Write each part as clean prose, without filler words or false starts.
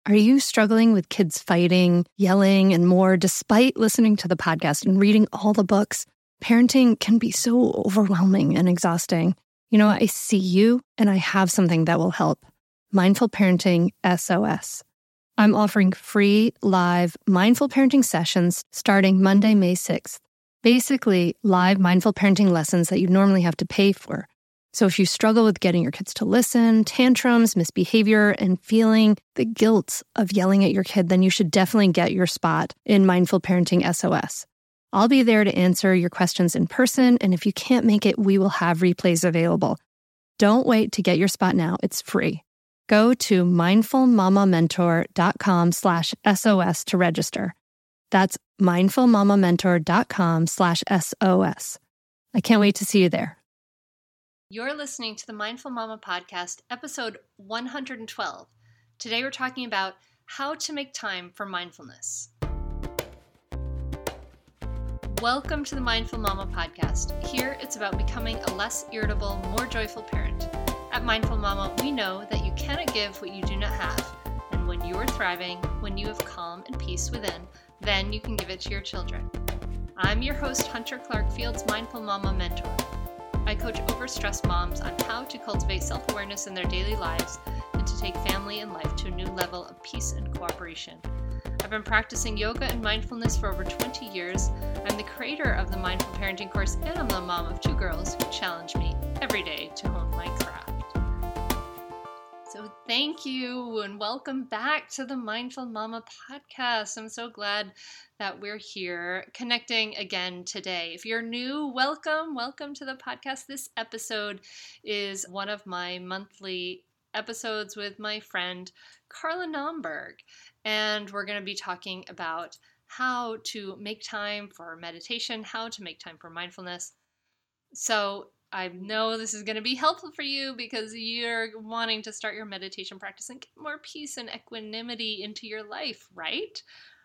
Are you struggling with kids fighting, yelling, and more despite listening to the podcast and reading all the books? Parenting can be so overwhelming and exhausting. You know, I see you and I have something that will help. Mindful Parenting SOS. I'm offering free live mindful parenting sessions starting Monday, May 6th. Basically, live mindful parenting lessons that you normally have to pay for. So if you struggle with getting your kids to listen, tantrums, misbehavior, and feeling the guilt of yelling at your kid, then you should definitely get your spot in Mindful Parenting SOS. I'll be there to answer your questions in person, and if you can't make it, we will have replays available. Don't wait to get your spot now. It's free. Go to mindfulmamamentor.com/SOS to register. That's mindfulmamamentor.com/SOS. I can't wait to see you there. You're listening to the Mindful Mama Podcast, episode 112. Today we're talking about how to make time for mindfulness. Welcome to the Mindful Mama Podcast. Here it's about becoming a less irritable, more joyful parent. At Mindful Mama, we know that you cannot give what you do not have. And when you are thriving, when you have calm and peace within, then you can give it to your children. I'm your host, Hunter Clark Fields, Mindful Mama Mentor. I coach overstressed moms on how to cultivate self-awareness in their daily lives and to take family and life to a new level of peace and cooperation. I've been practicing yoga and mindfulness for over 20 years. I'm the creator of the Mindful Parenting course, and I'm the mom of 2 girls who challenge me every day to hone my craft. So thank you and welcome back to the Mindful Mama Podcast. I'm so glad that we're here connecting again today. If you're new, welcome to the podcast. This episode is one of my monthly episodes with my friend Carla Naumburg, and we're going to be talking about how to make time for meditation, how to make time for mindfulness. So I know this is going to be helpful for you because you're wanting to start your meditation practice and get more peace and equanimity into your life, right?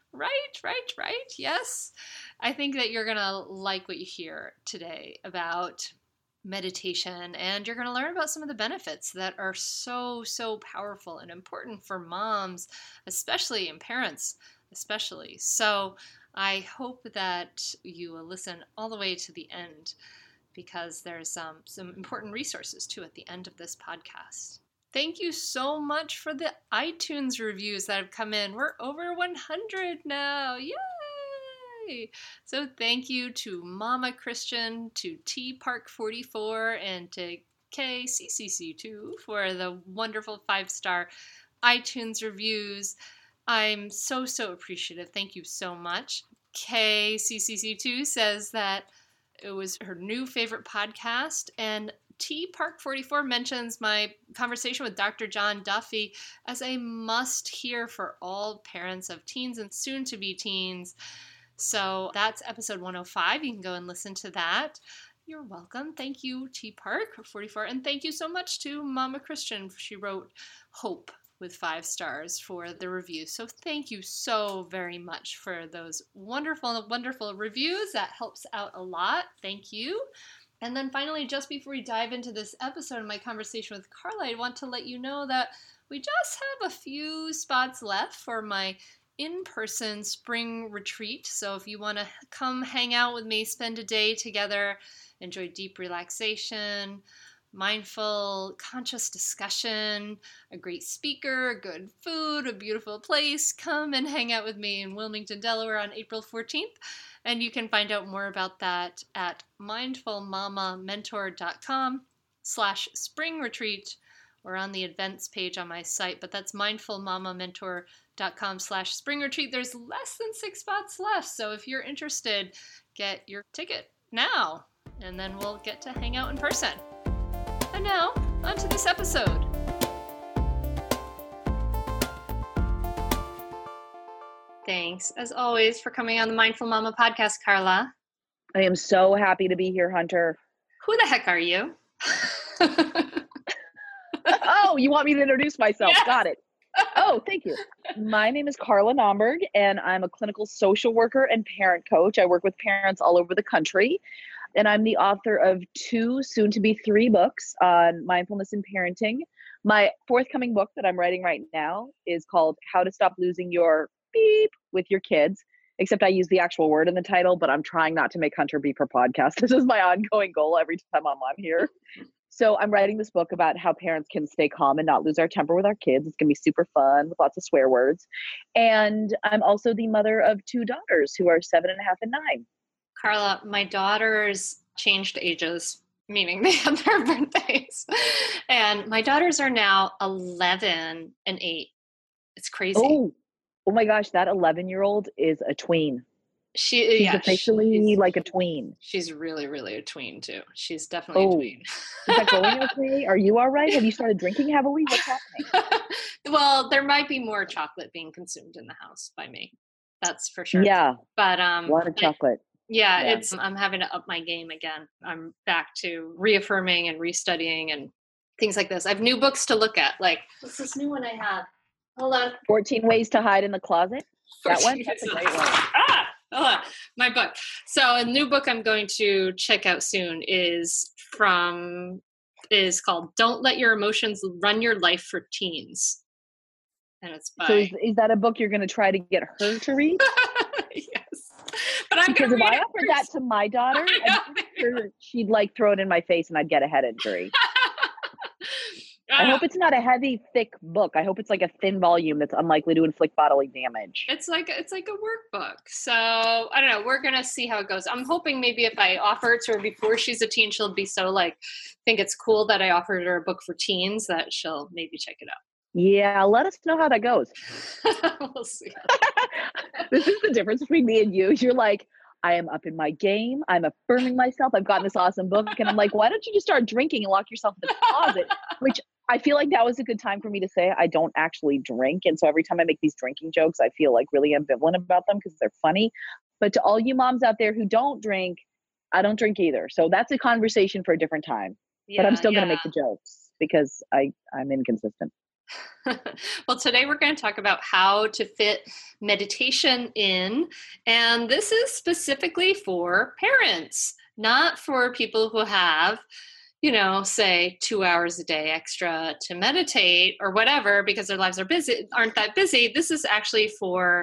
Right. Yes. I think that you're going to like what you hear today about meditation, and you're going to learn about some of the benefits that are so powerful and important for moms, especially, and parents especially. So I hope that you will listen all the way to the end, because there's some important resources too at the end of this podcast. Thank you so much for the iTunes reviews that have come in. We're over 100 now. Yay! So thank you to Mama Christian, to T Park 44, and to KCCC2 for the wonderful 5-star iTunes reviews. I'm so appreciative. Thank you so much. KCCC2 says that it was her new favorite podcast, and T Park 44 mentions my conversation with Dr. John Duffy as a must-hear for all parents of teens and soon-to-be teens. So that's episode 105. You can go and listen to that. You're welcome. Thank you, T Park 44, and thank you so much to Mama Christian. She wrote Hope with 5 stars for the review. So thank you so very much for those wonderful reviews. That helps out a lot. Thank you. And then finally, just before we dive into this episode of my conversation with Carla, I want to let you know that we just have a few spots left for my in-person spring retreat. So if you want to come hang out with me, spend a day together, enjoy deep relaxation, mindful, conscious discussion, a great speaker, good food, a beautiful place, come and hang out with me in Wilmington, Delaware on April 14th. And you can find out more about that at mindfulmamamentor.com/spring retreat or on the events page on my site. But that's mindfulmamamentor.com/spring retreat. There's less than 6 spots left. So if you're interested, get your ticket now, and then we'll get to hang out in person. And now, on to this episode. Thanks, as always, for coming on the Mindful Mama Podcast, Carla. I am so happy to be here, Hunter. Who the heck are you? Oh, you want me to introduce myself? Yes. Got it. Oh, thank you. My name is Carla Naumburg, and I'm a clinical social worker and parent coach. I work with parents all over the country. And I'm the author of 2, soon to be 3 books on mindfulness and parenting. My forthcoming book that I'm writing right now is called How to Stop Losing Your Beep with Your Kids. Except I use the actual word in the title, but I'm trying not to make Hunter beep her podcast. This is my ongoing goal every time I'm on here. So I'm writing this book about how parents can stay calm and not lose our temper with our kids. It's going to be super fun with lots of swear words. And I'm also the mother of 2 daughters who are 7.5 and 9. Carla, my daughters changed ages, meaning they had their birthdays. And my daughters are now 11 and 8. It's crazy. Oh my gosh, that 11-year-old is a tween. She's officially like a tween. She's really, really a tween too. She's definitely a tween. Is that going okay? Are you all right? Have you started drinking heavily? What's happening? Well, there might be more chocolate being consumed in the house by me. That's for sure. Yeah. But a lot of chocolate. Yeah, I'm having to up my game again. I'm back to reaffirming and restudying and things like this. I have new books to look at. Like, what's this new one I have? Hold on. 14 Ways to Hide in the Closet. That one? That's a great one. Hold on. My book. So a new book I'm going to check out soon is called Don't Let Your Emotions Run Your Life for Teens. And it's by... So is that a book you're going to try to get her to read? Yes. But I'm because if I offered that to my daughter, she'd like throw it in my face and I'd get a head injury. I hope it's not a heavy, thick book. I hope it's like a thin volume that's unlikely to inflict bodily damage. It's like a workbook. So I don't know. We're gonna see how it goes. I'm hoping maybe if I offer it to her before she's a teen, she'll be so think it's cool that I offered her a book for teens that she'll maybe check it out. Yeah, let us know how that goes. We'll see. This is the difference between me and you. You're like, I am up in my game. I'm affirming myself. I've gotten this awesome book. And I'm like, why don't you just start drinking and lock yourself in the closet? Which I feel like that was a good time for me to say I don't actually drink. And so every time I make these drinking jokes, I feel like really ambivalent about them because they're funny. But to all you moms out there who don't drink, I don't drink either. So that's a conversation for a different time. Yeah, but I'm still going to make the jokes because I'm inconsistent. Well, today we're going to talk about how to fit meditation in. And this is specifically for parents, not for people who have, say 2 hours a day extra to meditate or whatever, because their lives aren't that busy. This is actually for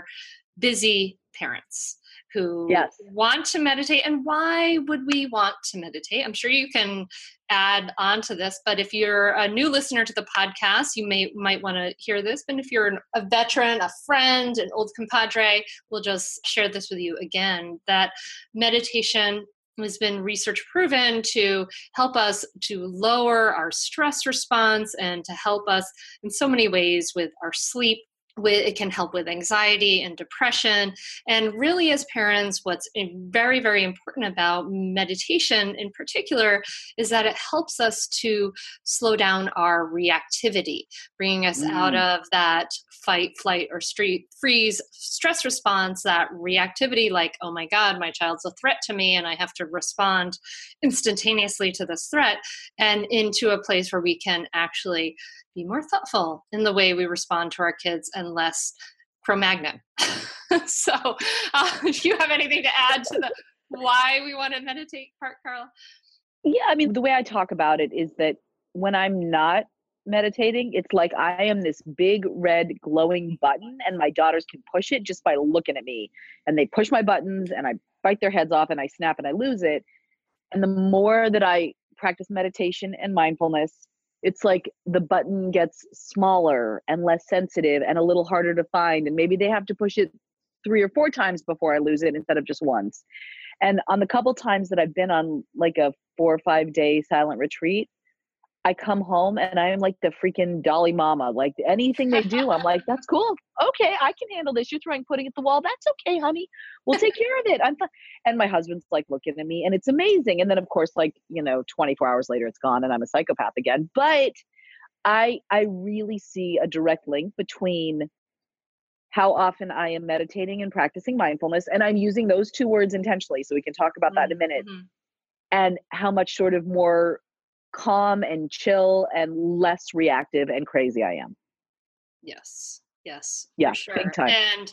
busy parents who want to meditate. And why would we want to meditate? I'm sure you can add on to this, but if you're a new listener to the podcast, you might want to hear this. But if you're a veteran, a friend, an old compadre, we'll just share this with you again, that meditation has been research proven to help us to lower our stress response and to help us in so many ways with our sleep. It can help with anxiety and depression. And really, as parents, what's very, very important about meditation in particular is that it helps us to slow down our reactivity, bringing us out of that fight, flight, or freeze stress response, that reactivity like, oh my God, my child's a threat to me and I have to respond instantaneously to this threat, and into a place where we can actually be more thoughtful in the way we respond to our kids and less Cro-Magnon. So if you have anything to add to the why we want to meditate part, Carla? Yeah, I mean, the way I talk about it is that when I'm not meditating, it's like I am this big red glowing button and my daughters can push it just by looking at me. And they push my buttons and I bite their heads off and I snap and I lose it. And the more that I practice meditation and mindfulness, it's like the button gets smaller and less sensitive and a little harder to find. And maybe they have to push it 3 or 4 times before I lose it instead of just once. And on the couple times that I've been on like a 4 or 5 day silent retreat, I come home and I am like the freaking Dalai Mama. Like anything they do, I'm like, that's cool. Okay, I can handle this. You're throwing pudding at the wall. That's okay, honey. We'll take care of it. I'm fine. And my husband's like looking at me and it's amazing. And then of course, 24 hours later, it's gone and I'm a psychopath again. But I really see a direct link between how often I am meditating and practicing mindfulness. And I'm using those 2 words intentionally. So we can talk about that in a minute. Mm-hmm. And how much sort of more calm and chill and less reactive and crazy I am. Yes, yeah, for sure. Big time. And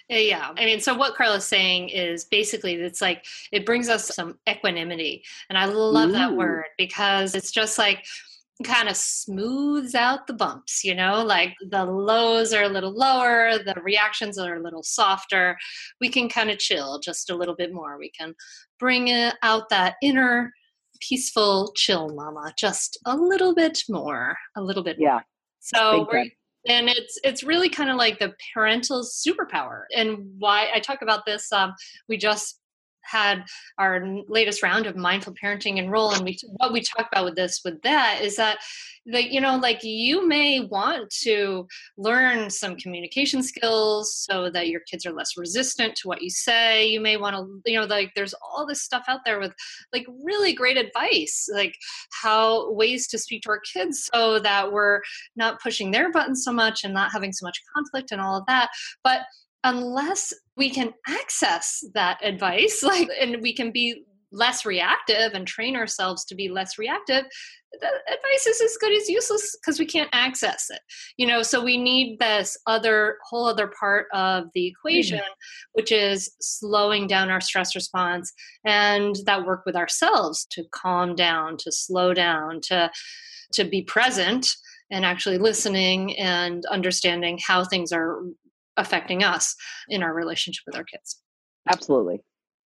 so what Carla's saying is basically it's like it brings us some equanimity, and I love that word because it's just like kind of smooths out the bumps, like the lows are a little lower, the reactions are a little softer. We can kind of chill just a little bit more. We can bring out that inner peaceful chill mama just a little bit more, a little bit more. Yeah. So and it's really kind of like the parental superpower. And why I talk about this, we just had our latest round of mindful parenting enroll, and what we talk about with that is that like you may want to learn some communication skills so that your kids are less resistant to what you say. You may want to, like there's all this stuff out there with like really great advice, like how ways to speak to our kids so that we're not pushing their buttons so much and not having so much conflict and all of that. But unless we can access that advice, and we can be less reactive and train ourselves to be less reactive, the advice is as good as useless because we can't access it. So we need this whole other part of the equation, which is slowing down our stress response and that work with ourselves to calm down, to slow down, to be present and actually listening and understanding how things are affecting us in our relationship with our kids. Absolutely.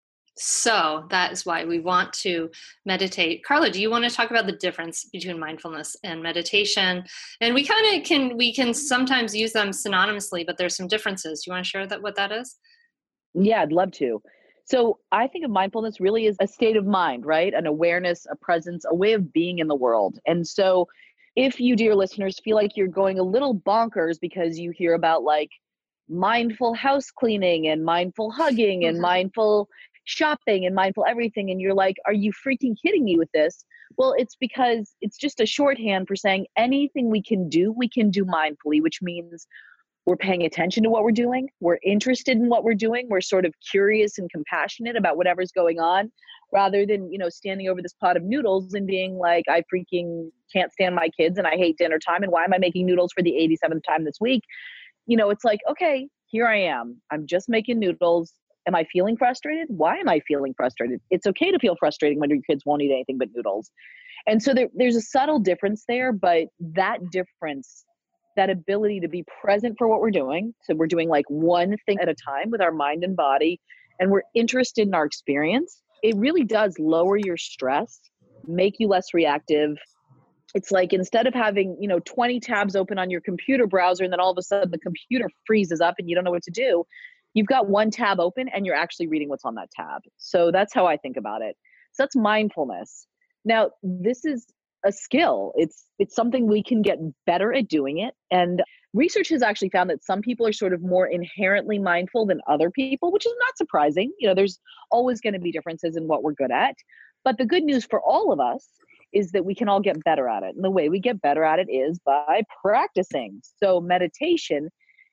So that is why we want to meditate. Carla, do you want to talk about the difference between mindfulness and meditation? And we can sometimes use them synonymously, but there's some differences. Do you want to share what that is? Yeah, I'd love to. So I think of mindfulness really as a state of mind, right? An awareness, a presence, a way of being in the world. And so if you, dear listeners, feel like you're going a little bonkers because you hear about like mindful house cleaning and mindful hugging and mindful shopping and mindful everything, and you're like, are you freaking kidding me with this? Well, it's because it's just a shorthand for saying anything we can do mindfully, which means we're paying attention to what we're doing, we're interested in what we're doing, we're sort of curious and compassionate about whatever's going on, rather than standing over this pot of noodles and being like, I freaking can't stand my kids and I hate dinner time, and why am I making noodles for the 87th time this week? It's like, okay, here I am. I'm just making noodles. Am I feeling frustrated? Why am I feeling frustrated? It's okay to feel frustrated when your kids won't eat anything but noodles. And so there's a subtle difference there, but that difference, that ability to be present for what we're doing. So we're doing like one thing at a time with our mind and body, and we're interested in our experience. It really does lower your stress, make you less reactive. It's like instead of having, 20 tabs open on your computer browser and then all of a sudden the computer freezes up and you don't know what to do, you've got one tab open and you're actually reading what's on that tab. So that's how I think about it. So that's mindfulness. Now, this is a skill. It's something we can get better at doing it. And research has actually found that some people are sort of more inherently mindful than other people, which is not surprising. There's always going to be differences in what we're good at. But the good news for all of us is that we can all get better at it. And the way we get better at it is by practicing. So meditation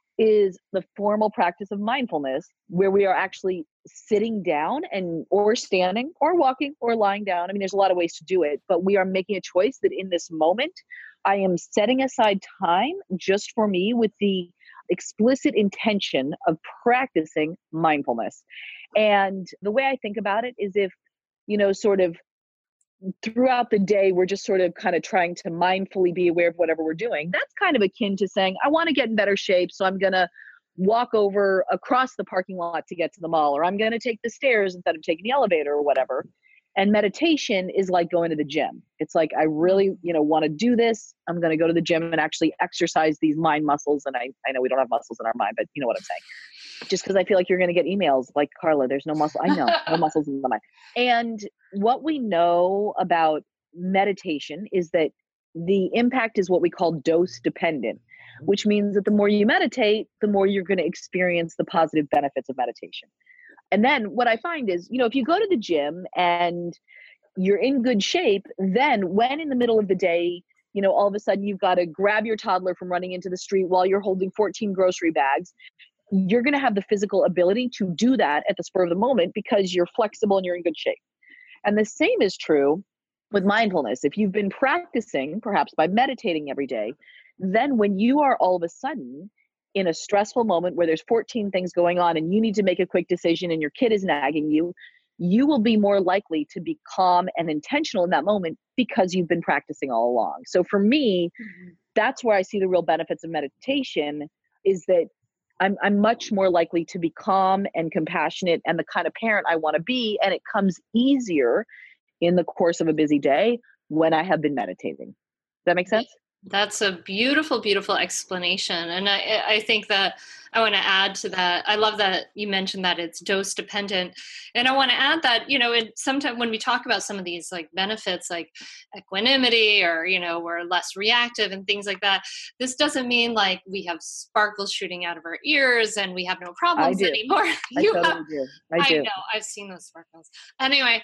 is the formal practice of mindfulness where we are actually sitting down or standing or walking or lying down. I mean, there's a lot of ways to do it, but we are making a choice that in this moment, I am setting aside time just for me with the explicit intention of practicing mindfulness. And the way I think about it is if, sort of throughout the day, we're just sort of kind of trying to mindfully be aware of whatever we're doing. That's kind of akin to saying, I want to get in better shape, so I'm going to walk over across the parking lot to get to the mall, or I'm going to take the stairs instead of taking the elevator or whatever. And meditation is like going to the gym. It's like, I really, want to do this. I'm going to go to the gym and actually exercise these mind muscles. And I know we don't have muscles in our mind, but you know what I'm saying. Just because I feel like you're going to get emails like, Carla, there's no muscle. I know, no muscles in the mind. And what we know about meditation is that the impact is what we call dose dependent, which means that the more you meditate, the more you're going to experience the positive benefits of meditation. And then what I find is, if you go to the gym and you're in good shape, then when in the middle of the day, all of a sudden you've got to grab your toddler from running into the street while you're holding 14 grocery bags, you're going to have the physical ability to do that at the spur of the moment because you're flexible and you're in good shape. And the same is true with mindfulness. If you've been practicing, perhaps by meditating every day, then when you are all of a sudden in a stressful moment where there's 14 things going on and you need to make a quick decision and your kid is nagging you, you will be more likely to be calm and intentional in that moment because you've been practicing all along. So for me, that's where I see the real benefits of meditation, is that I'm much more likely to be calm and compassionate and the kind of parent I want to be. And it comes easier in the course of a busy day when I have been meditating. Does that make sense? That's a beautiful, beautiful explanation. And I think that I want to add to that. I love that you mentioned that it's dose dependent. And I want to add that, sometimes when we talk about some of these like benefits, like equanimity or, we're less reactive and things like that, this doesn't mean like we have sparkles shooting out of our ears and we have no problems anymore. I totally do. I do. I know. I've seen those sparkles. Anyway,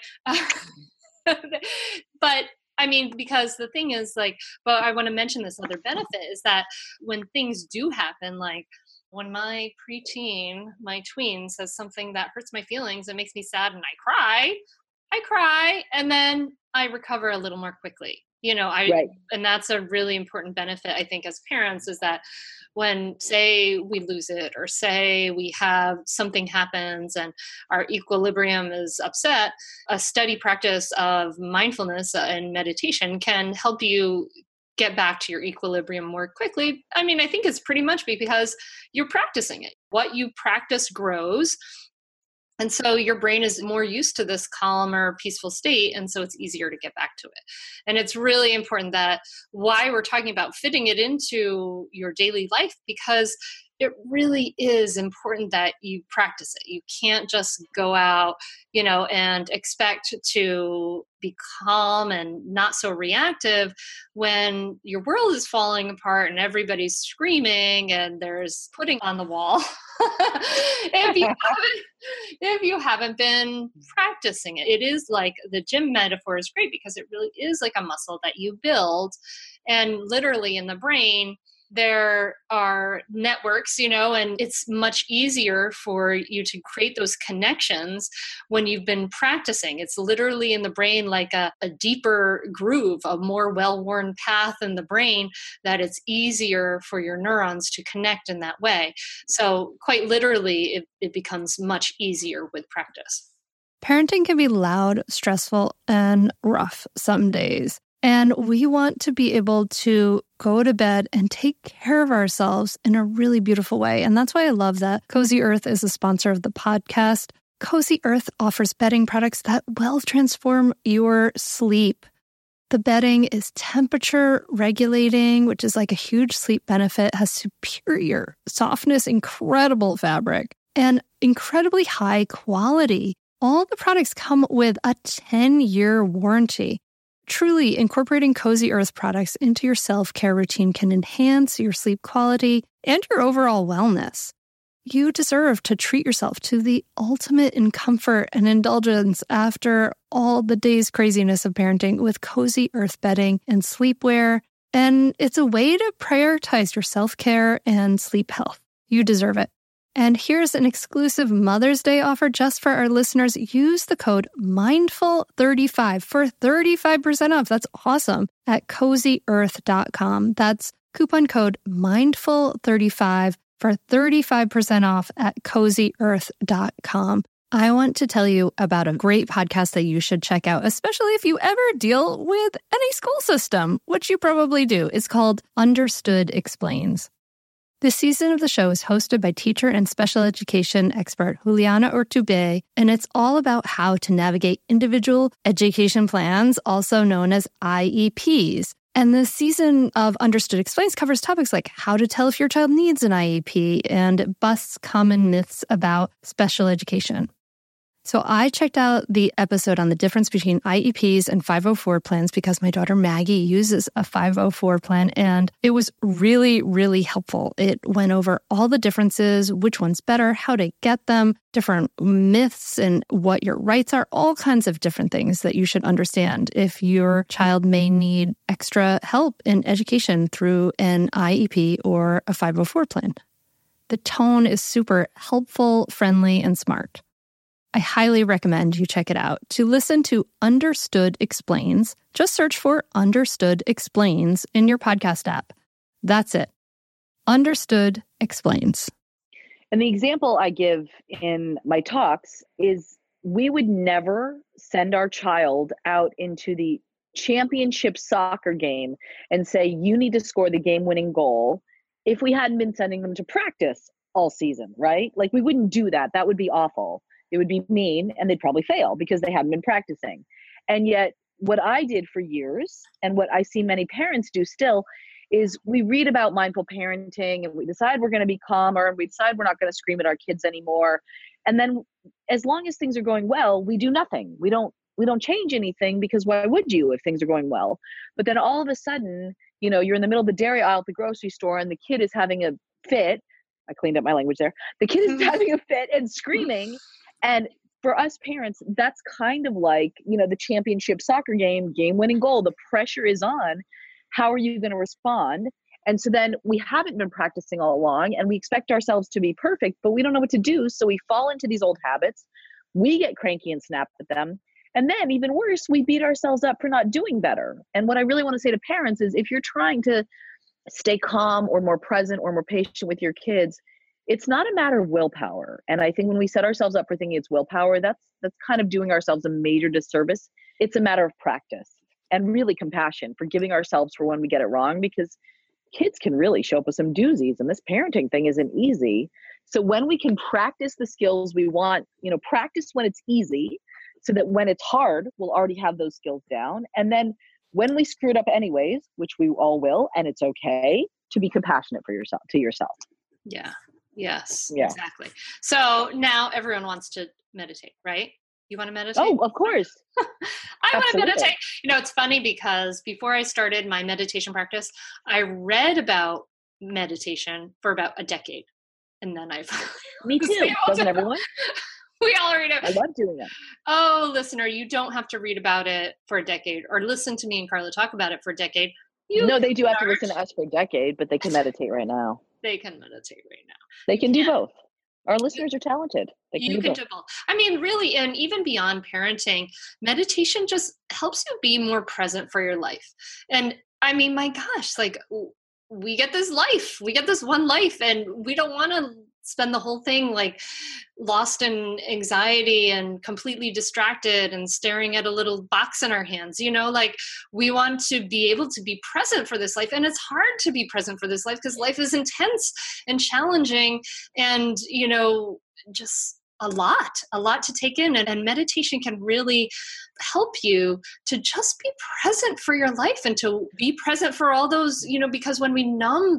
but I mean, because the thing is but I want to mention this other benefit is that when things do happen, like when my tween says something that hurts my feelings and makes me sad and I cry and then I recover a little more quickly. Right. And that's a really important benefit, I think, as parents, is that when, say, we lose it or say we have something happens and our equilibrium is upset, a steady practice of mindfulness and meditation can help you get back to your equilibrium more quickly. I mean, I think it's pretty much because you're practicing it. What you practice grows. And so your brain is more used to this calmer, peaceful state. And so it's easier to get back to it. And it's really important that why we're talking about fitting it into your daily life, because it really is important that you practice it. You can't just go out, and expect to be calm and not so reactive when your world is falling apart and everybody's screaming and there's pudding on the wall. If you haven't been practicing it, it is like the gym metaphor is great because it really is like a muscle that you build. And literally in the brain, there are networks, and it's much easier for you to create those connections when you've been practicing. It's literally in the brain like a deeper groove, a more well-worn path in the brain, that it's easier for your neurons to connect in that way. So quite literally, it becomes much easier with practice. Parenting can be loud, stressful, and rough some days. And we want to be able to go to bed and take care of ourselves in a really beautiful way. And that's why I love that Cozy Earth is a sponsor of the podcast. Cozy Earth offers bedding products that will transform your sleep. The bedding is temperature regulating, which is like a huge sleep benefit, has superior softness, incredible fabric, and incredibly high quality. All the products come with a 10-year warranty. Truly, incorporating Cozy Earth products into your self-care routine can enhance your sleep quality and your overall wellness. You deserve to treat yourself to the ultimate in comfort and indulgence after all the day's craziness of parenting with Cozy Earth bedding and sleepwear. And it's a way to prioritize your self-care and sleep health. You deserve it. And here's an exclusive Mother's Day offer just for our listeners. Use the code MINDFUL35 for 35% off. That's awesome. At CozyEarth.com. That's coupon code MINDFUL35 for 35% off at CozyEarth.com. I want to tell you about a great podcast that you should check out, especially if you ever deal with any school system, which you probably do. It's called Understood Explains. This season of the show is hosted by teacher and special education expert Juliana Urtubey, and it's all about how to navigate individual education plans, also known as IEPs. And this season of Understood Explains covers topics like how to tell if your child needs an IEP and busts common myths about special education. So I checked out the episode on the difference between IEPs and 504 plans because my daughter Maggie uses a 504 plan, and it was really, really helpful. It went over all the differences, which one's better, how to get them, different myths and what your rights are, all kinds of different things that you should understand if your child may need extra help in education through an IEP or a 504 plan. The tone is super helpful, friendly, and smart. I highly recommend you check it out. To listen to Understood Explains, just search for Understood Explains in your podcast app. That's it. Understood Explains. And the example I give in my talks is we would never send our child out into the championship soccer game and say, you need to score the game-winning goal if we hadn't been sending them to practice all season, right? Like we wouldn't do that. That would be awful. It would be mean and they'd probably fail because they hadn't been practicing. And yet what I did for years and what I see many parents do still is we read about mindful parenting and we decide we're going to be calmer and we decide we're not going to scream at our kids anymore. And then as long as things are going well, we do nothing. We don't change anything because why would you if things are going well? But then all of a sudden, you're in the middle of the dairy aisle at the grocery store and the kid is having a fit. I cleaned up my language there. The kid is having a fit and screaming. And for us parents, that's kind of like, the championship soccer game-winning goal. The pressure is on. How are you going to respond? And so then we haven't been practicing all along and we expect ourselves to be perfect, but we don't know what to do. So we fall into these old habits. We get cranky and snap at them. And then even worse, we beat ourselves up for not doing better. And what I really want to say to parents is if you're trying to stay calm or more present or more patient with your kids, it's not a matter of willpower. And I think when we set ourselves up for thinking it's willpower, that's kind of doing ourselves a major disservice. It's a matter of practice and really compassion, forgiving ourselves for when we get it wrong, because kids can really show up with some doozies and this parenting thing isn't easy. So when we can practice the skills we want, practice when it's easy so that when it's hard, we'll already have those skills down. And then when we screw it up anyways, which we all will, and it's okay, to be compassionate to yourself. Yeah. Yes, yeah. Exactly. So now everyone wants to meditate, right? You want to meditate? Oh, of course. I want to meditate. It's funny because before I started my meditation practice, I read about meditation for about a decade. And then Me too. Doesn't everyone? We all read it. I love doing it. Oh, listener, you don't have to read about it for a decade or listen to me and Carla talk about it for a decade. No, they do have to listen to us for a decade, but they can meditate right now. They can meditate right now. They can do both. Our listeners are talented. You can do both. I mean, really, and even beyond parenting, meditation just helps you be more present for your life. And I mean, my gosh, like we get this life, we get this one life, and we don't want to spend the whole thing like lost in anxiety and completely distracted and staring at a little box in our hands. Like we want to be able to be present for this life. And it's hard to be present for this life because life is intense and challenging and, just a lot to take in. And meditation can really help you to just be present for your life and to be present for all those, because when we numb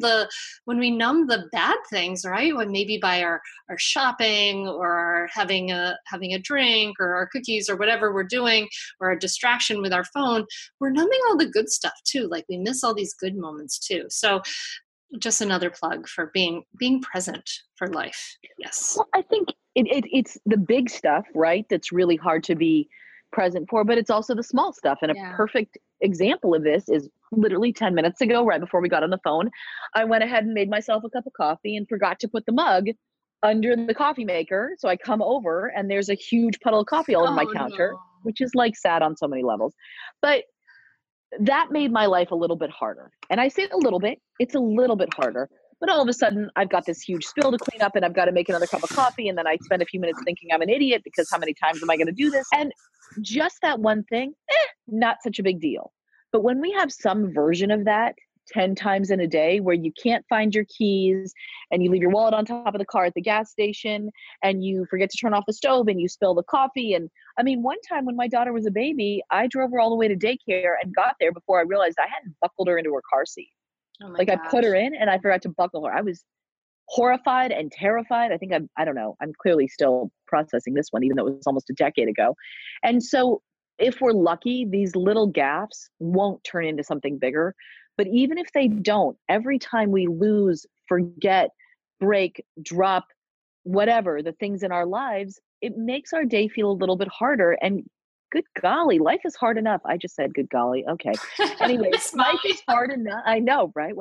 the bad things, right? When maybe by our shopping or having a drink or our cookies or whatever we're doing, or a distraction with our phone, we're numbing all the good stuff too. Like we miss all these good moments too. So just another plug for being present for life. Yes. Well, I think it's the big stuff, right? That's really hard to be present for, but it's also the small stuff. And a perfect example of this is literally 10 minutes ago, right before we got on the phone, I went ahead and made myself a cup of coffee and forgot to put the mug under the coffee maker. So I come over and there's a huge puddle of coffee all over my counter, which is like sad on so many levels. But that made my life a little bit harder. And I say a little bit, it's a little bit harder. But all of a sudden, I've got this huge spill to clean up and I've got to make another cup of coffee. And then I spend a few minutes thinking I'm an idiot because how many times am I going to do this? And just that one thing, not such a big deal. But when we have some version of that 10 times in a day where you can't find your keys and you leave your wallet on top of the car at the gas station and you forget to turn off the stove and you spill the coffee. And I mean, one time when my daughter was a baby, I drove her all the way to daycare and got there before I realized I hadn't buckled her into her car seat. Oh my like gosh. I put her in and I forgot to buckle her. I was horrified and terrified. I think I don't know. I'm clearly still processing this one, even though it was almost a decade ago. And so if we're lucky, these little gaffes won't turn into something bigger. But even if they don't, every time we lose, forget, break, drop, whatever, the things in our lives, it makes our day feel a little bit harder. And good golly, life is hard enough. I just said good golly. Okay. Anyways, life is hard enough. I know, right?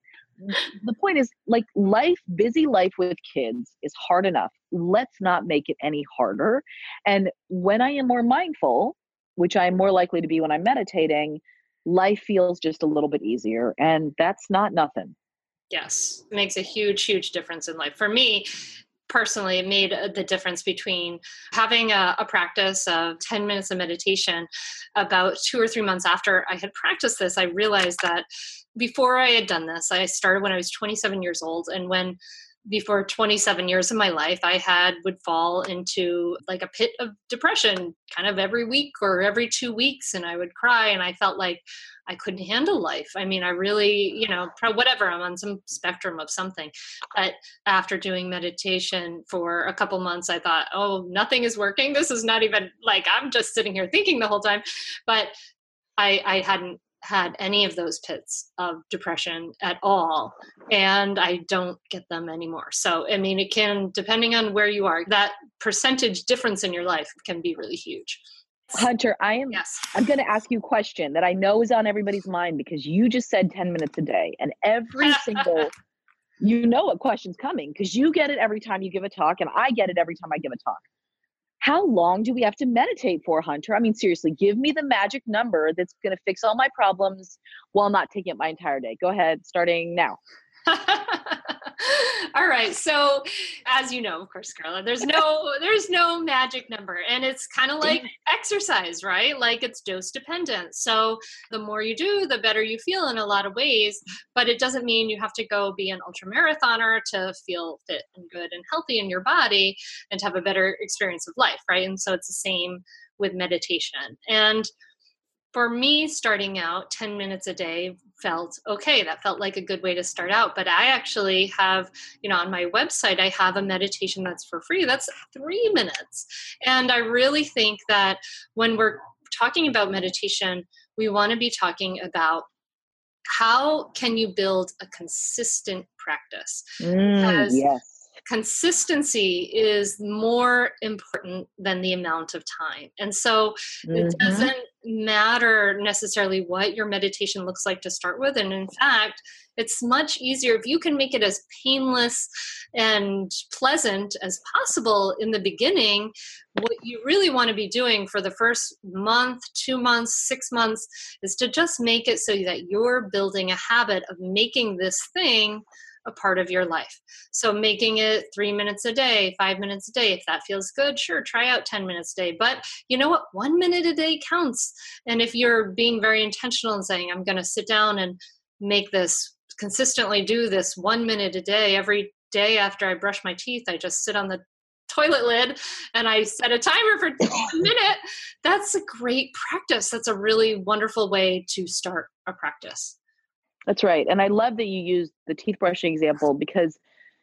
The point is, like, busy life with kids is hard enough. Let's not make it any harder. And when I am more mindful, which I'm more likely to be when I'm meditating, life feels just a little bit easier. And that's not nothing. Yes. It makes a huge, huge difference in life. For me, personally, it made the difference between having a practice of 10 minutes of meditation. About 2 or 3 months after I had practiced this, I realized that before I had done this, I started when I was 27 years old. And before 27 years of my life, I would fall into like a pit of depression kind of every week or every 2 weeks. And I would cry and I felt like I couldn't handle life. I mean, I really, whatever, I'm on some spectrum of something. But after doing meditation for a couple months, I thought, oh, nothing is working. This is not even like, I'm just sitting here thinking the whole time. But I hadn't had any of those pits of depression at all. And I don't get them anymore. So, I mean, it can, depending on where you are, that percentage difference in your life can be really huge. Hunter, I'm going to ask you a question that I know is on everybody's mind because you just said 10 minutes a day, and every single, you know what question's coming because you get it every time you give a talk and I get it every time I give a talk. How long do we have to meditate for, Hunter? I mean, seriously, give me the magic number that's going to fix all my problems while not taking up my entire day. Go ahead, starting now. All right. So as you know, of course, Carla, there's no magic number, and it's kind of like exercise, right? Like it's dose dependent. So the more you do, the better you feel in a lot of ways, but it doesn't mean you have to go be an ultra marathoner to feel fit and good and healthy in your body and to have a better experience of life. Right. And so it's the same with meditation. And for me, starting out 10 minutes a day felt okay. That felt like a good way to start out. But I actually have, on my website, I have a meditation that's for free. That's 3 minutes. And I really think that when we're talking about meditation, we want to be talking about how can you build a consistent practice? Because yes. Consistency is more important than the amount of time. And so it doesn't matter necessarily what your meditation looks like to start with. And in fact, it's much easier if you can make it as painless and pleasant as possible in the beginning. What you really want to be doing for the first month, 2 months, 6 months is to just make it so that you're building a habit of making this thing a part of your life. So making it 3 minutes a day, 5 minutes a day, if that feels good, sure, try out 10 minutes a day. But you know what? 1 minute a day counts. And if you're being very intentional and saying, I'm going to sit down and make this, consistently do this 1 minute a day, every day after I brush my teeth, I just sit on the toilet lid and I set a timer for 1 minute. That's a great practice. That's a really wonderful way to start a practice. That's right. And I love that you used the teeth brushing example because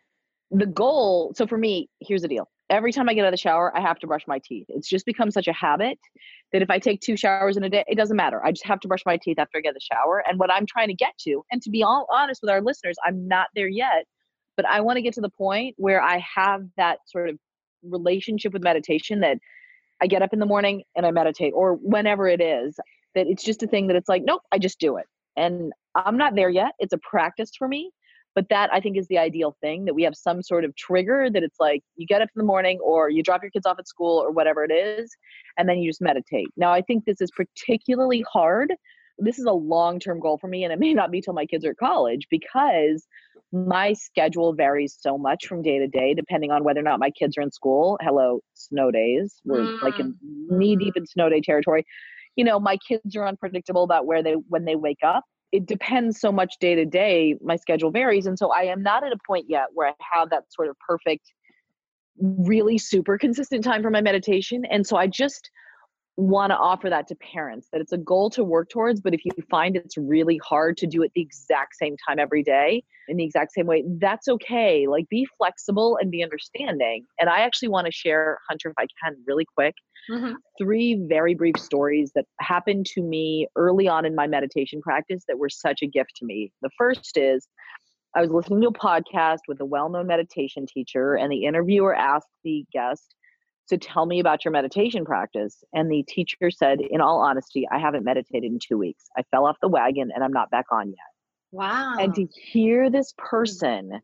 the goal, so for me, here's the deal. Every time I get out of the shower, I have to brush my teeth. It's just become such a habit that if I take 2 showers in a day, it doesn't matter. I just have to brush my teeth after I get out of the shower. And what I'm trying to get to, and to be all honest with our listeners, I'm not there yet, but I want to get to the point where I have that sort of relationship with meditation that I get up in the morning and I meditate, or whenever it is, that it's just a thing that it's like, nope, I just do it. And I'm not there yet. It's a practice for me, but that I think is the ideal thing, that we have some sort of trigger that it's like you get up in the morning or you drop your kids off at school or whatever it is, and then you just meditate. Now, I think this is particularly hard. This is a long-term goal for me, and it may not be till my kids are at college because my schedule varies so much from day to day, depending on whether or not my kids are in school. Hello, snow days. We're like in knee deep in snow day territory. My kids are unpredictable about when they wake up. It depends so much day to day. My schedule varies. And so I am not at a point yet where I have that sort of perfect, really super consistent time for my meditation. And so I just want to offer that to parents, that it's a goal to work towards, but if you find it's really hard to do it the exact same time every day in the exact same way, that's okay. Like, be flexible and be understanding. And I actually want to share, Hunter, if I can, really quick, 3 very brief stories that happened to me early on in my meditation practice that were such a gift to me. The first is, I was listening to a podcast with a well-known meditation teacher, and the interviewer asked the guest, so tell me about your meditation practice. And the teacher said, in all honesty, I haven't meditated in 2 weeks. I fell off the wagon and I'm not back on yet. Wow. And to hear this person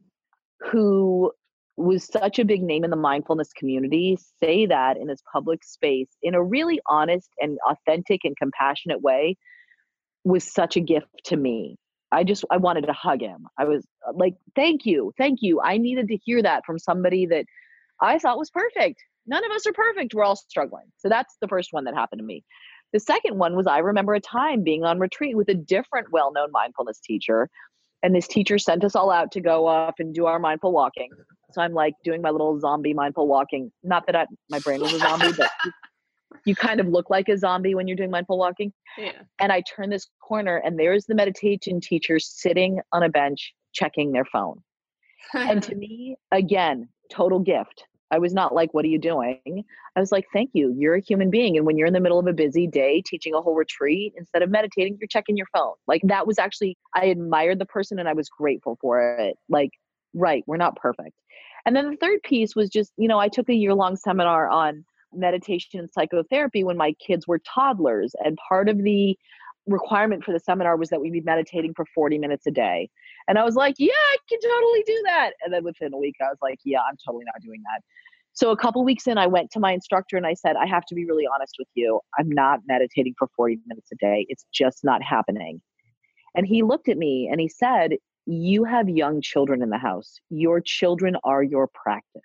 who was such a big name in the mindfulness community say that in this public space in a really honest and authentic and compassionate way was such a gift to me. I wanted to hug him. I was like, thank you. I needed to hear that from somebody that I thought was perfect. None of us are perfect. We're all struggling. So that's the first one that happened to me. The second one was I remember a time being on retreat with a different well-known mindfulness teacher. And this teacher sent us all out to go off and do our mindful walking. So I'm like doing my little zombie mindful walking. Not that my brain was a zombie, but you kind of look like a zombie when you're doing mindful walking. Yeah. And I turn this corner and there's the meditation teacher sitting on a bench checking their phone. And to me, again, total gift. I was not like, what are you doing? I was like, thank you. You're a human being. And when you're in the middle of a busy day teaching a whole retreat, instead of meditating, you're checking your phone. Like that was actually, I admired the person and I was grateful for it. Like, right, we're not perfect. And then the third piece was just, I took a year-long seminar on meditation and psychotherapy when my kids were toddlers. And part of the requirement for the seminar was that we be meditating for 40 minutes a day. And I was like, yeah, I can totally do that. And then within a week, I was like, yeah, I'm totally not doing that. So a couple weeks in, I went to my instructor and I said, I have to be really honest with you. I'm not meditating for 40 minutes a day. It's just not happening. And he looked at me and he said, you have young children in the house. Your children are your practice.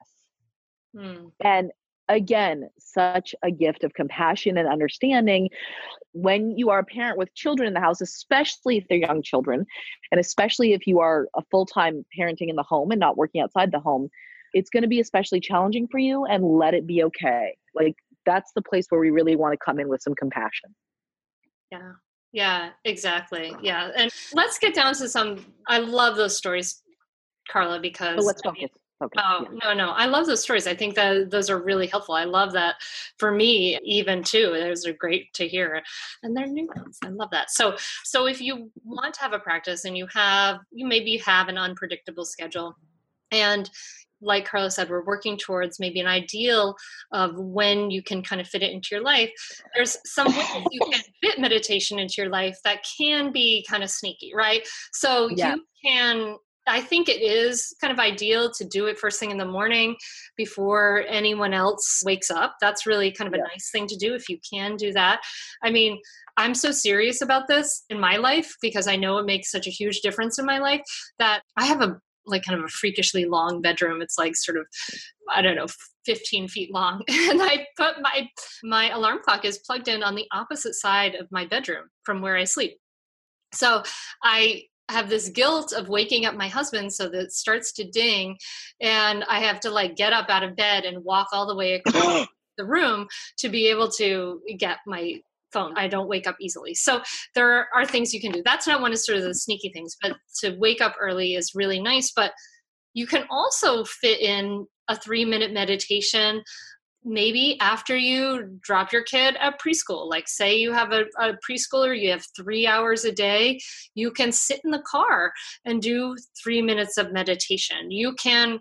And again, such a gift of compassion and understanding when you are a parent with children in the house, especially if they're young children, and especially if you are a full-time parenting in the home and not working outside the home, it's going to be especially challenging for you, and let it be okay. Like that's the place where we really want to come in with some compassion. Yeah. Yeah, exactly. Yeah. And let's get down to I love those stories, Carla, because let's focus. No. I love those stories. I think that those are really helpful. I love that for me, even too. Those are great to hear. And they're new ones. I love that. So if you want to have a practice and you maybe have an unpredictable schedule, and like Carla said, we're working towards maybe an ideal of when you can kind of fit it into your life. There's some ways you can fit meditation into your life that can be kind of sneaky, right? So you can, I think it is kind of ideal to do it first thing in the morning before anyone else wakes up. That's really kind of a nice thing to do if you can do that. I mean, I'm so serious about this in my life because I know it makes such a huge difference in my life that I have kind of a freakishly long bedroom. It's like sort of, 15 feet long. And I put my alarm clock is plugged in on the opposite side of my bedroom from where I sleep. So I have this guilt of waking up my husband so that it starts to ding and I have to get up out of bed and walk all the way across the room to be able to get my phone. I don't wake up easily. So there are things you can do. That's not one of sort of the sneaky things, but to wake up early is really nice. But you can also fit in a 3-minute meditation maybe after you drop your kid at preschool. Like say you have a preschooler, you have 3 hours a day, you can sit in the car and do 3 minutes of meditation. You can